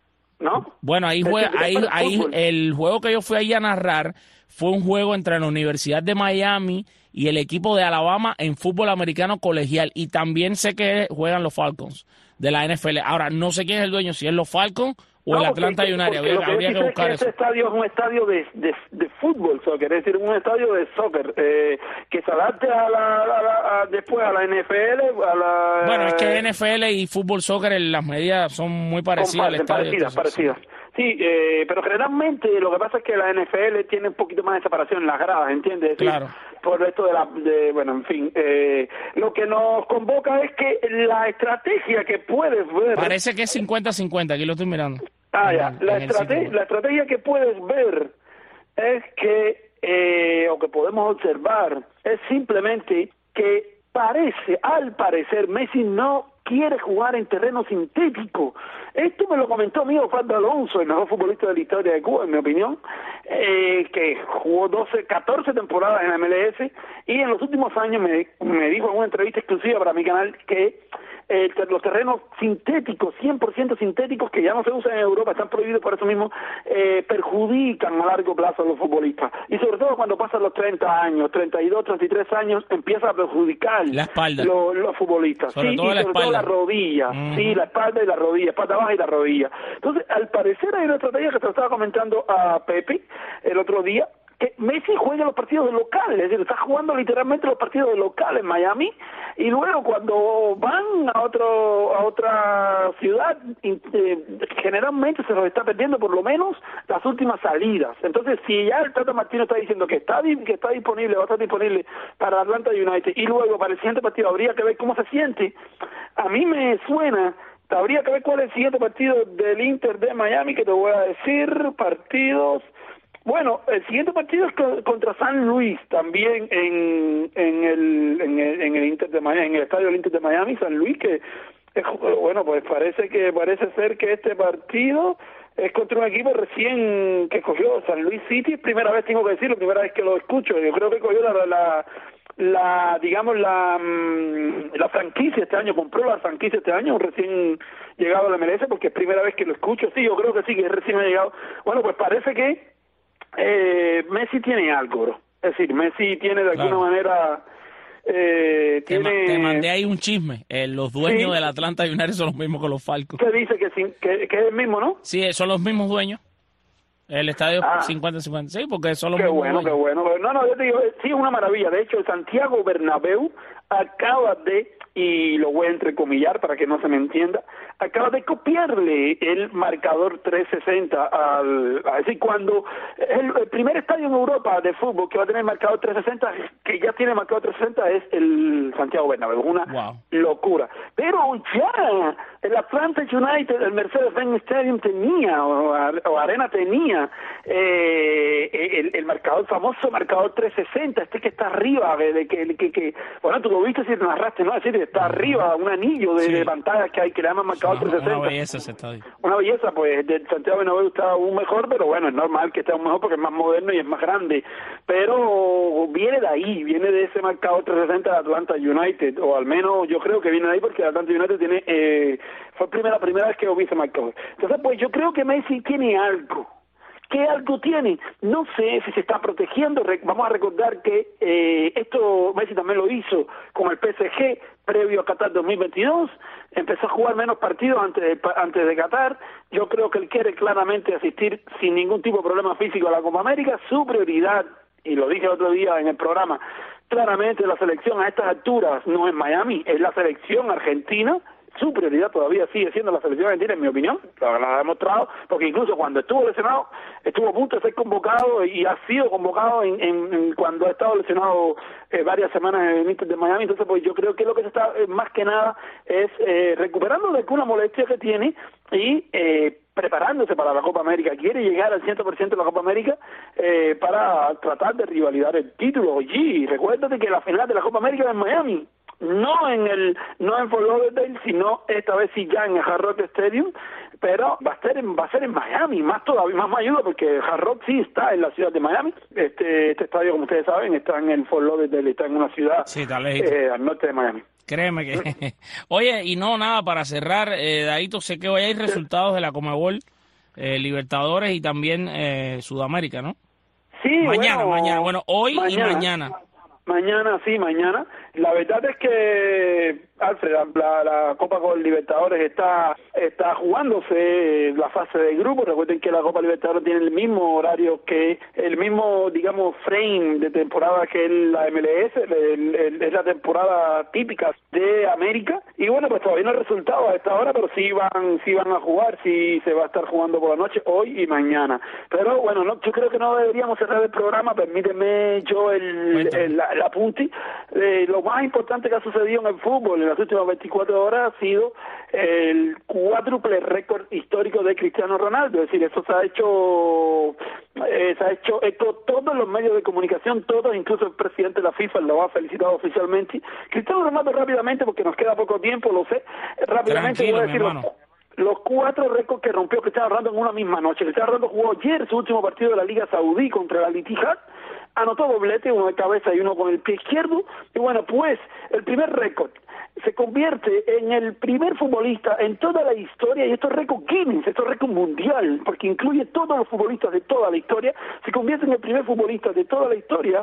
¿no? Bueno, ahí juega, ahí, ahí el juego que yo fui ahí a narrar fue un juego entre la Universidad de Miami y el equipo de Alabama en fútbol americano colegial y también sé que juegan los Falcons de la N F L. Ahora, no sé quién es el dueño, si es los Falcons o no, el Atlanta porque, United. Porque habría, habría que buscar que eso. Este estadio es un estadio de, de, de fútbol, soccer, es decir, un estadio de soccer eh, que se adapte a la, a la a, después a la N F L, a la... Bueno, es que N F L y fútbol soccer en las medidas son muy parecidas al estadio. Parecidas, parecidas. Sí, eh, pero generalmente lo que pasa es que la N F L tiene un poquito más de separación en las gradas, ¿entiendes? Es decir, claro. Por esto de la, de, bueno, en fin, eh, lo que nos convoca es que la estrategia que puedes ver... Parece que es cincuenta cincuenta, aquí lo estoy mirando. Ah, ya, la, estrate la estrategia que puedes ver es que, eh, o que podemos observar, es simplemente que parece, al parecer, Messi no quiere jugar en terreno sintético. Esto me lo comentó mi Osvaldo Alonso, el mejor futbolista de la historia de Cuba, en mi opinión, eh, que jugó doce, catorce temporadas en la M L S y en los últimos años me, me dijo en una entrevista exclusiva para mi canal que eh, los terrenos sintéticos, cien por ciento sintéticos, que ya no se usan en Europa, están prohibidos por eso mismo, eh, perjudican a largo plazo a los futbolistas. Y sobre todo cuando pasan los treinta años, treinta y dos, treinta y tres años, empieza a perjudicar la espalda. Lo, los futbolistas. Sobre sí, todo y la sobre espalda. todo la rodilla. Uh-huh. Sí, la espalda y la rodilla, espalda baja y la rodilla. Entonces, al parecer hay una estrategia que te lo estaba comentando a Pepe el otro día, que Messi juega los partidos de local, es decir, está jugando literalmente los partidos de local en Miami, y luego cuando van a otro a otra ciudad, eh, generalmente se los está perdiendo por lo menos las últimas salidas. Entonces, si ya el Tata Martino está diciendo que está que está disponible, va a estar disponible para Atlanta United, y luego para el siguiente partido habría que ver cómo se siente, a mí me suena... Habría que ver cuál es el siguiente partido del Inter de Miami, que te voy a decir, partidos... Bueno, el siguiente partido es contra San Luis, también en, en, el, en, el, en el Inter de Miami, en el estadio del Inter de Miami, San Luis, que es, bueno, pues parece que parece ser que este partido es contra un equipo recién que cogió San Luis City, primera vez tengo que decirlo, primera vez que lo escucho, yo creo que cogió la, la la digamos la la franquicia este año, compró la franquicia este año, recién llegado a la M L S, porque es primera vez que lo escucho, sí, yo creo que sí, que es recién llegado. Bueno, pues parece que eh, Messi tiene algo, bro. Es decir, Messi tiene de alguna claro. manera eh, te, tiene... te mandé ahí un chisme, eh, los dueños sí. del Atlanta United son los mismos que los Falcons. ¿Qué dice? Que, que, que es el mismo, ¿no? Sí, son los mismos dueños. El estadio ah, cincuenta cincuenta, sí, porque son los qué mismos bueno, dueños. Qué bueno, no, no, yo te digo, sí, es una maravilla. De hecho, el Santiago Bernabéu acaba de, y lo voy a entrecomillar para que no se me entienda, acaba de copiarle el marcador trescientos sesenta al, a decir, cuando el, el primer estadio en Europa de fútbol que va a tener marcador trescientos sesenta, que ya tiene marcador trescientos sesenta, es el Santiago Bernabéu, una wow. locura. Pero ya el Atlanta United, el Mercedes-Benz Stadium tenía, o, o Arena tenía, eh, el, el marcador, el famoso marcador trescientos sesenta, este que está arriba, de que, que, que bueno, tú lo viste si te narraste, ¿no? Es decir, está arriba, un anillo de, Sí. de pantallas que hay que le llaman marcador Una, trescientos una sesenta. belleza ese estadio. Una belleza, pues del Santiago Bernabéu está aún mejor, pero bueno, es normal que esté aún mejor porque es más moderno y es más grande. Pero viene de ahí, viene de ese marcador trescientos sesenta de Atlanta United, o al menos yo creo que viene de ahí porque Atlanta United tiene, eh, fue primera, la primera vez que vi ese marcador. Entonces, pues yo creo que Messi tiene algo. ¿Qué algo tiene? No sé si se está protegiendo. Re- Vamos a recordar que eh, esto Messi también lo hizo con el P S G previo a Qatar dos mil veintidós. Empezó a jugar menos partidos antes de, antes de Qatar. Yo creo que él quiere claramente asistir sin ningún tipo de problema físico a la Copa América. Su prioridad, y lo dije el otro día en el programa, claramente la selección a estas alturas no es Miami, es la selección argentina. Su prioridad todavía sigue siendo la selección argentina, en mi opinión, lo la ha demostrado, porque incluso cuando estuvo lesionado, estuvo a punto de ser convocado y ha sido convocado en, en, en cuando ha estado lesionado eh, varias semanas en el Inter de Miami. Entonces, pues yo creo que lo que se está, eh, más que nada, es eh, recuperando de alguna molestia que tiene y eh, preparándose para la Copa América. Quiere llegar al cien por ciento de la Copa América eh, para tratar de rivalidar el título. Y recuérdate que la final de la Copa América es en Miami. No en el, no en Fort Lauderdale, sino esta vez sí ya en el Hard Rock Stadium, pero va a ser en, va a ser en Miami, más todavía, más me ayuda porque el Hard Rock sí está en la ciudad de Miami. Este, este estadio, como ustedes saben, está en el Fort Lauderdale, está en una ciudad Sí, está lejito. eh, al norte de Miami. Créeme que... Oye, y no, nada, para cerrar, eh, Dadito, sé que hoy hay resultados de la Conmebol, eh, Libertadores y también eh, Sudamérica, ¿no? Sí, Mañana, bueno, mañana, bueno, hoy y mañana. Mañana, sí, mañana. La verdad es que, Alfred, la, la Copa con Libertadores está está jugándose la fase de grupo. Recuerden que la Copa Libertadores tiene el mismo horario que, el mismo, digamos, frame de temporada que el, la M L S, el, el, es la temporada típica de América. Y bueno, pues todavía no hay resultados a esta hora, pero sí van, sí van a jugar, sí se va a estar jugando por la noche, hoy y mañana. Pero bueno, no, yo creo que no deberíamos cerrar el programa, permíteme yo el, el, la, el apunte. Eh, lo más importante que ha sucedido en el fútbol en las últimas veinticuatro horas ha sido el cuádruple récord histórico de Cristiano Ronaldo. Es decir, eso se ha hecho eh, se ha hecho eco todos los medios de comunicación, todos, incluso el presidente de la FIFA lo ha felicitado oficialmente. Cristiano Ronaldo, rápidamente, porque nos queda poco tiempo, lo sé, rápidamente Tranquilo, voy a decir mi hermano. los cuatro récords que rompió Cristiano Ronaldo en una misma noche. Cristiano Ronaldo jugó ayer su último partido de la Liga Saudí contra el Al-Ittihad, anotó doblete, uno de cabeza y uno con el pie izquierdo, y bueno, pues el primer récord se convierte en el primer futbolista en toda la historia, y esto es récord Guinness, esto es récord mundial, porque incluye todos los futbolistas de toda la historia, se convierte en el primer futbolista de toda la historia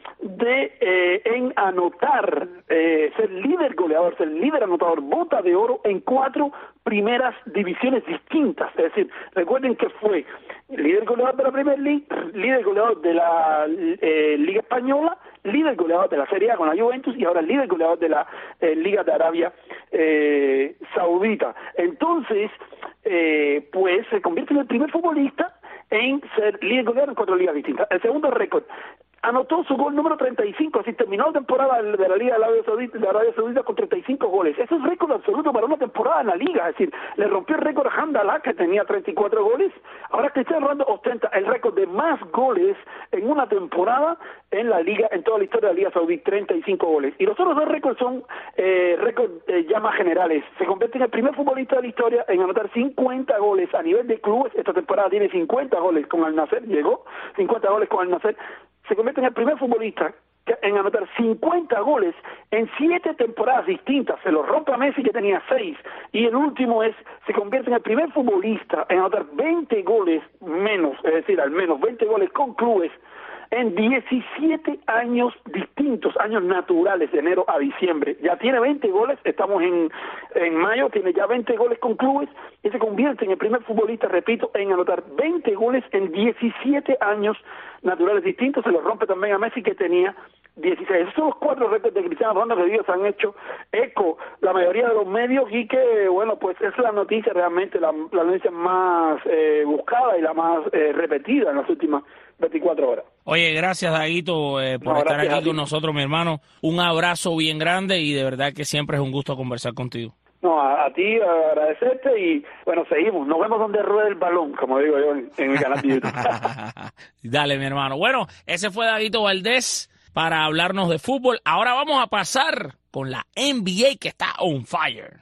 de eh, en anotar, eh, ser líder goleador, ser líder anotador, bota de oro en cuatro primeras divisiones distintas. Es decir, recuerden que fue líder goleador de la Premier League, líder goleador de la eh, Liga Española, líder goleador de la Serie A con la Juventus y ahora líder goleador de la eh, Liga de Arabia eh, Saudita. Entonces, eh, pues se convierte en el primer futbolista en ser líder goleador en cuatro ligas distintas. El segundo récord, anotó su gol número treinta y cinco, así terminó la temporada de la Liga de Arabia Saudita, de Arabia Saudita con treinta y cinco goles. Eso es récord absoluto para una temporada en la Liga, es decir, le rompió el récord a Hamdallah, que tenía treinta y cuatro goles. Ahora Cristiano Ronaldo ostenta el récord de más goles en una temporada en la Liga, en toda la historia de la Liga Saudí, treinta y cinco goles. Y los otros dos récords son eh, récords eh, ya más generales. Se convierte en el primer futbolista de la historia en anotar cincuenta goles a nivel de clubes. Esta temporada tiene cincuenta goles con Al Nassr, llegó cincuenta goles con Al Nassr. Se convierte en el primer futbolista en anotar cincuenta goles en siete temporadas distintas. Se lo rompe a Messi, que tenía seis, y el último es, se convierte en el primer futbolista en anotar veinte goles menos, es decir, al menos veinte goles con clubes en diecisiete años distintos, años naturales, de enero a diciembre. Ya tiene veinte goles, estamos en, en mayo, tiene ya veinte goles con clubes y se convierte en el primer futbolista, repito, en anotar veinte goles en diecisiete años naturales distintos. Se lo rompe también a Messi, que tenía dieciséis. Esos son los cuatro récords de Cristiano Ronaldo que Dios han hecho eco la mayoría de los medios, y que, bueno, pues es la noticia realmente, la, la noticia más eh, buscada y la más eh, repetida en las últimas veinticuatro horas. Oye, gracias, Daguito, eh, por No, estar gracias aquí con nosotros, mi hermano. Un abrazo bien grande y de verdad que siempre es un gusto conversar contigo. No, a, a ti a agradecerte y, bueno, seguimos. Nos vemos donde ruede el balón, como digo yo en, en mi canal de YouTube. Dale, mi hermano. Bueno, ese fue Daguito Valdés para hablarnos de fútbol. Ahora vamos a pasar con la N B A que está on fire.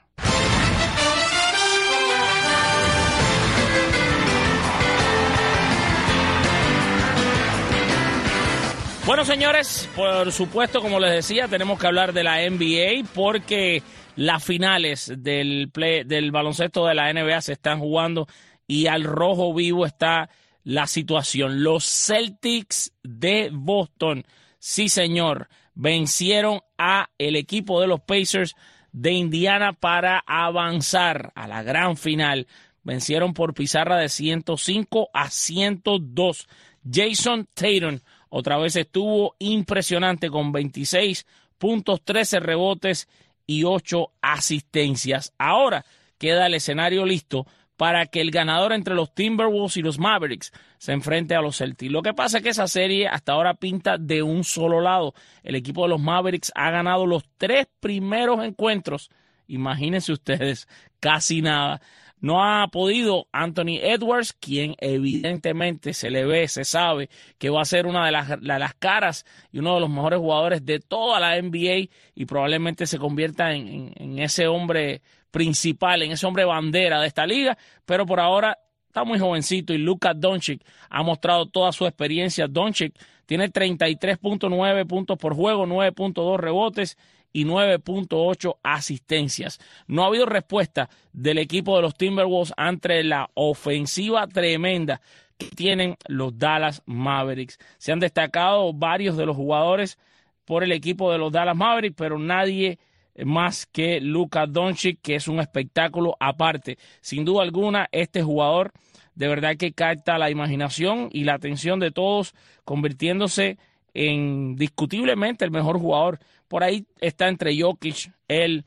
Bueno, señores, por supuesto, como les decía, tenemos que hablar de la N B A porque las finales del, play, del baloncesto de la N B A se están jugando y al rojo vivo está la situación. Los Celtics de Boston, sí señor, vencieron a el equipo de los Pacers de Indiana para avanzar a la gran final. Vencieron por pizarra de ciento cinco a ciento dos. Jason Tatum otra vez estuvo impresionante con veintiséis puntos, trece rebotes y ocho asistencias. Ahora queda el escenario listo para que el ganador entre los Timberwolves y los Mavericks se enfrente a los Celtics. Lo que pasa es que esa serie hasta ahora pinta de un solo lado. El equipo de los Mavericks ha ganado los tres primeros encuentros. Imagínense ustedes, casi nada. No ha podido Anthony Edwards, quien evidentemente se le ve, se sabe que va a ser una de las, de las caras y uno de los mejores jugadores de toda la N B A y probablemente se convierta en, en, en ese hombre principal, en ese hombre bandera de esta liga, pero por ahora está muy jovencito y Luka Doncic ha mostrado toda su experiencia. Doncic tiene treinta y tres punto nueve puntos por juego, nueve punto dos rebotes y nueve punto ocho asistencias. No ha habido respuesta del equipo de los Timberwolves ante la ofensiva tremenda que tienen los Dallas Mavericks. Se han destacado varios de los jugadores por el equipo de los Dallas Mavericks, pero nadie más que Luka Doncic, que es un espectáculo aparte. Sin duda alguna, este jugador de verdad que capta la imaginación y la atención de todos, convirtiéndose en discutiblemente el mejor jugador. Por ahí está entre Jokic, él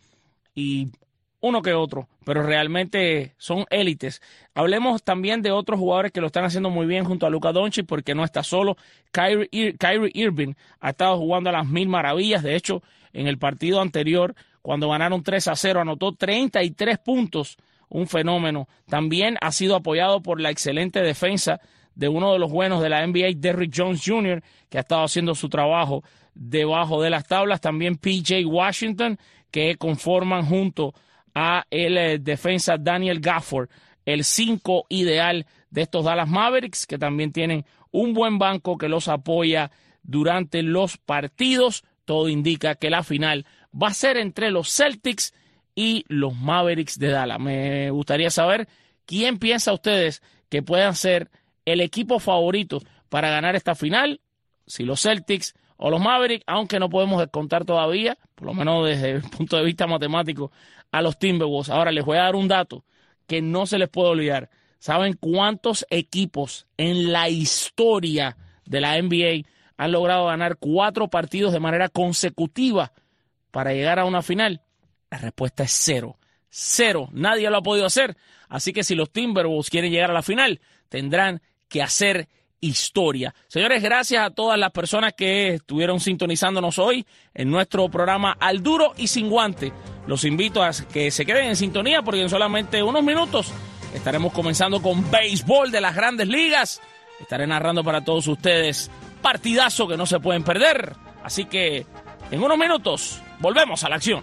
y uno que otro, pero realmente son élites. Hablemos también de otros jugadores que lo están haciendo muy bien junto a Luka Doncic, porque no está solo. Kyrie, Ir- Kyrie Irving ha estado jugando a las mil maravillas. De hecho, en el partido anterior, cuando ganaron tres a cero, anotó treinta y tres puntos, un fenómeno. También ha sido apoyado por la excelente defensa de uno de los buenos de la N B A, Derrick Jones junior, que ha estado haciendo su trabajo debajo de las tablas. También P J Washington, que conforman junto a el eh, defensa Daniel Gafford, el cinco ideal de estos Dallas Mavericks, que también tienen un buen banco que los apoya durante los partidos. Todo indica que la final va a ser entre los Celtics y los Mavericks de Dallas. Me gustaría saber quién piensa ustedes que puedan ser el equipo favorito para ganar esta final, si los Celtics o los Mavericks, aunque no podemos descontar todavía, por lo menos desde el punto de vista matemático, a los Timberwolves. Ahora les voy a dar un dato que no se les puede olvidar. ¿Saben cuántos equipos en la historia de la N B A han logrado ganar cuatro partidos de manera consecutiva para llegar a una final? La respuesta es cero. Cero. Nadie lo ha podido hacer. Así que si los Timberwolves quieren llegar a la final, tendrán que hacer historia. Señores, gracias a todas las personas que estuvieron sintonizándonos hoy en nuestro programa Al Duro y Sin Guante. Los invito a que se queden en sintonía porque en solamente unos minutos estaremos comenzando con béisbol de las Grandes Ligas. Estaré narrando para todos ustedes partidazo que no se pueden perder. Así que en unos minutos volvemos a la acción.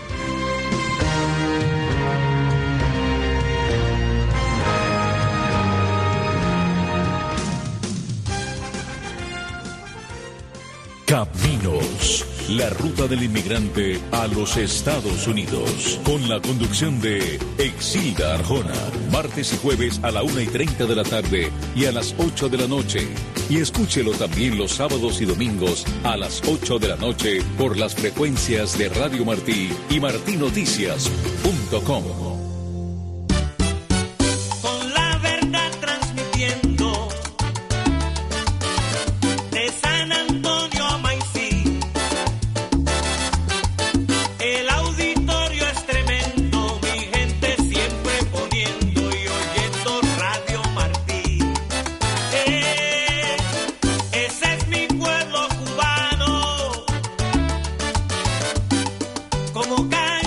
Caminos, la ruta del inmigrante a los Estados Unidos, con la conducción de Exilda Arjona, martes y jueves a la una y treinta de la tarde y a las ocho de la noche. Y escúchelo también los sábados y domingos a las ocho de la noche por las frecuencias de Radio Martí y martí noticias punto com. Como cae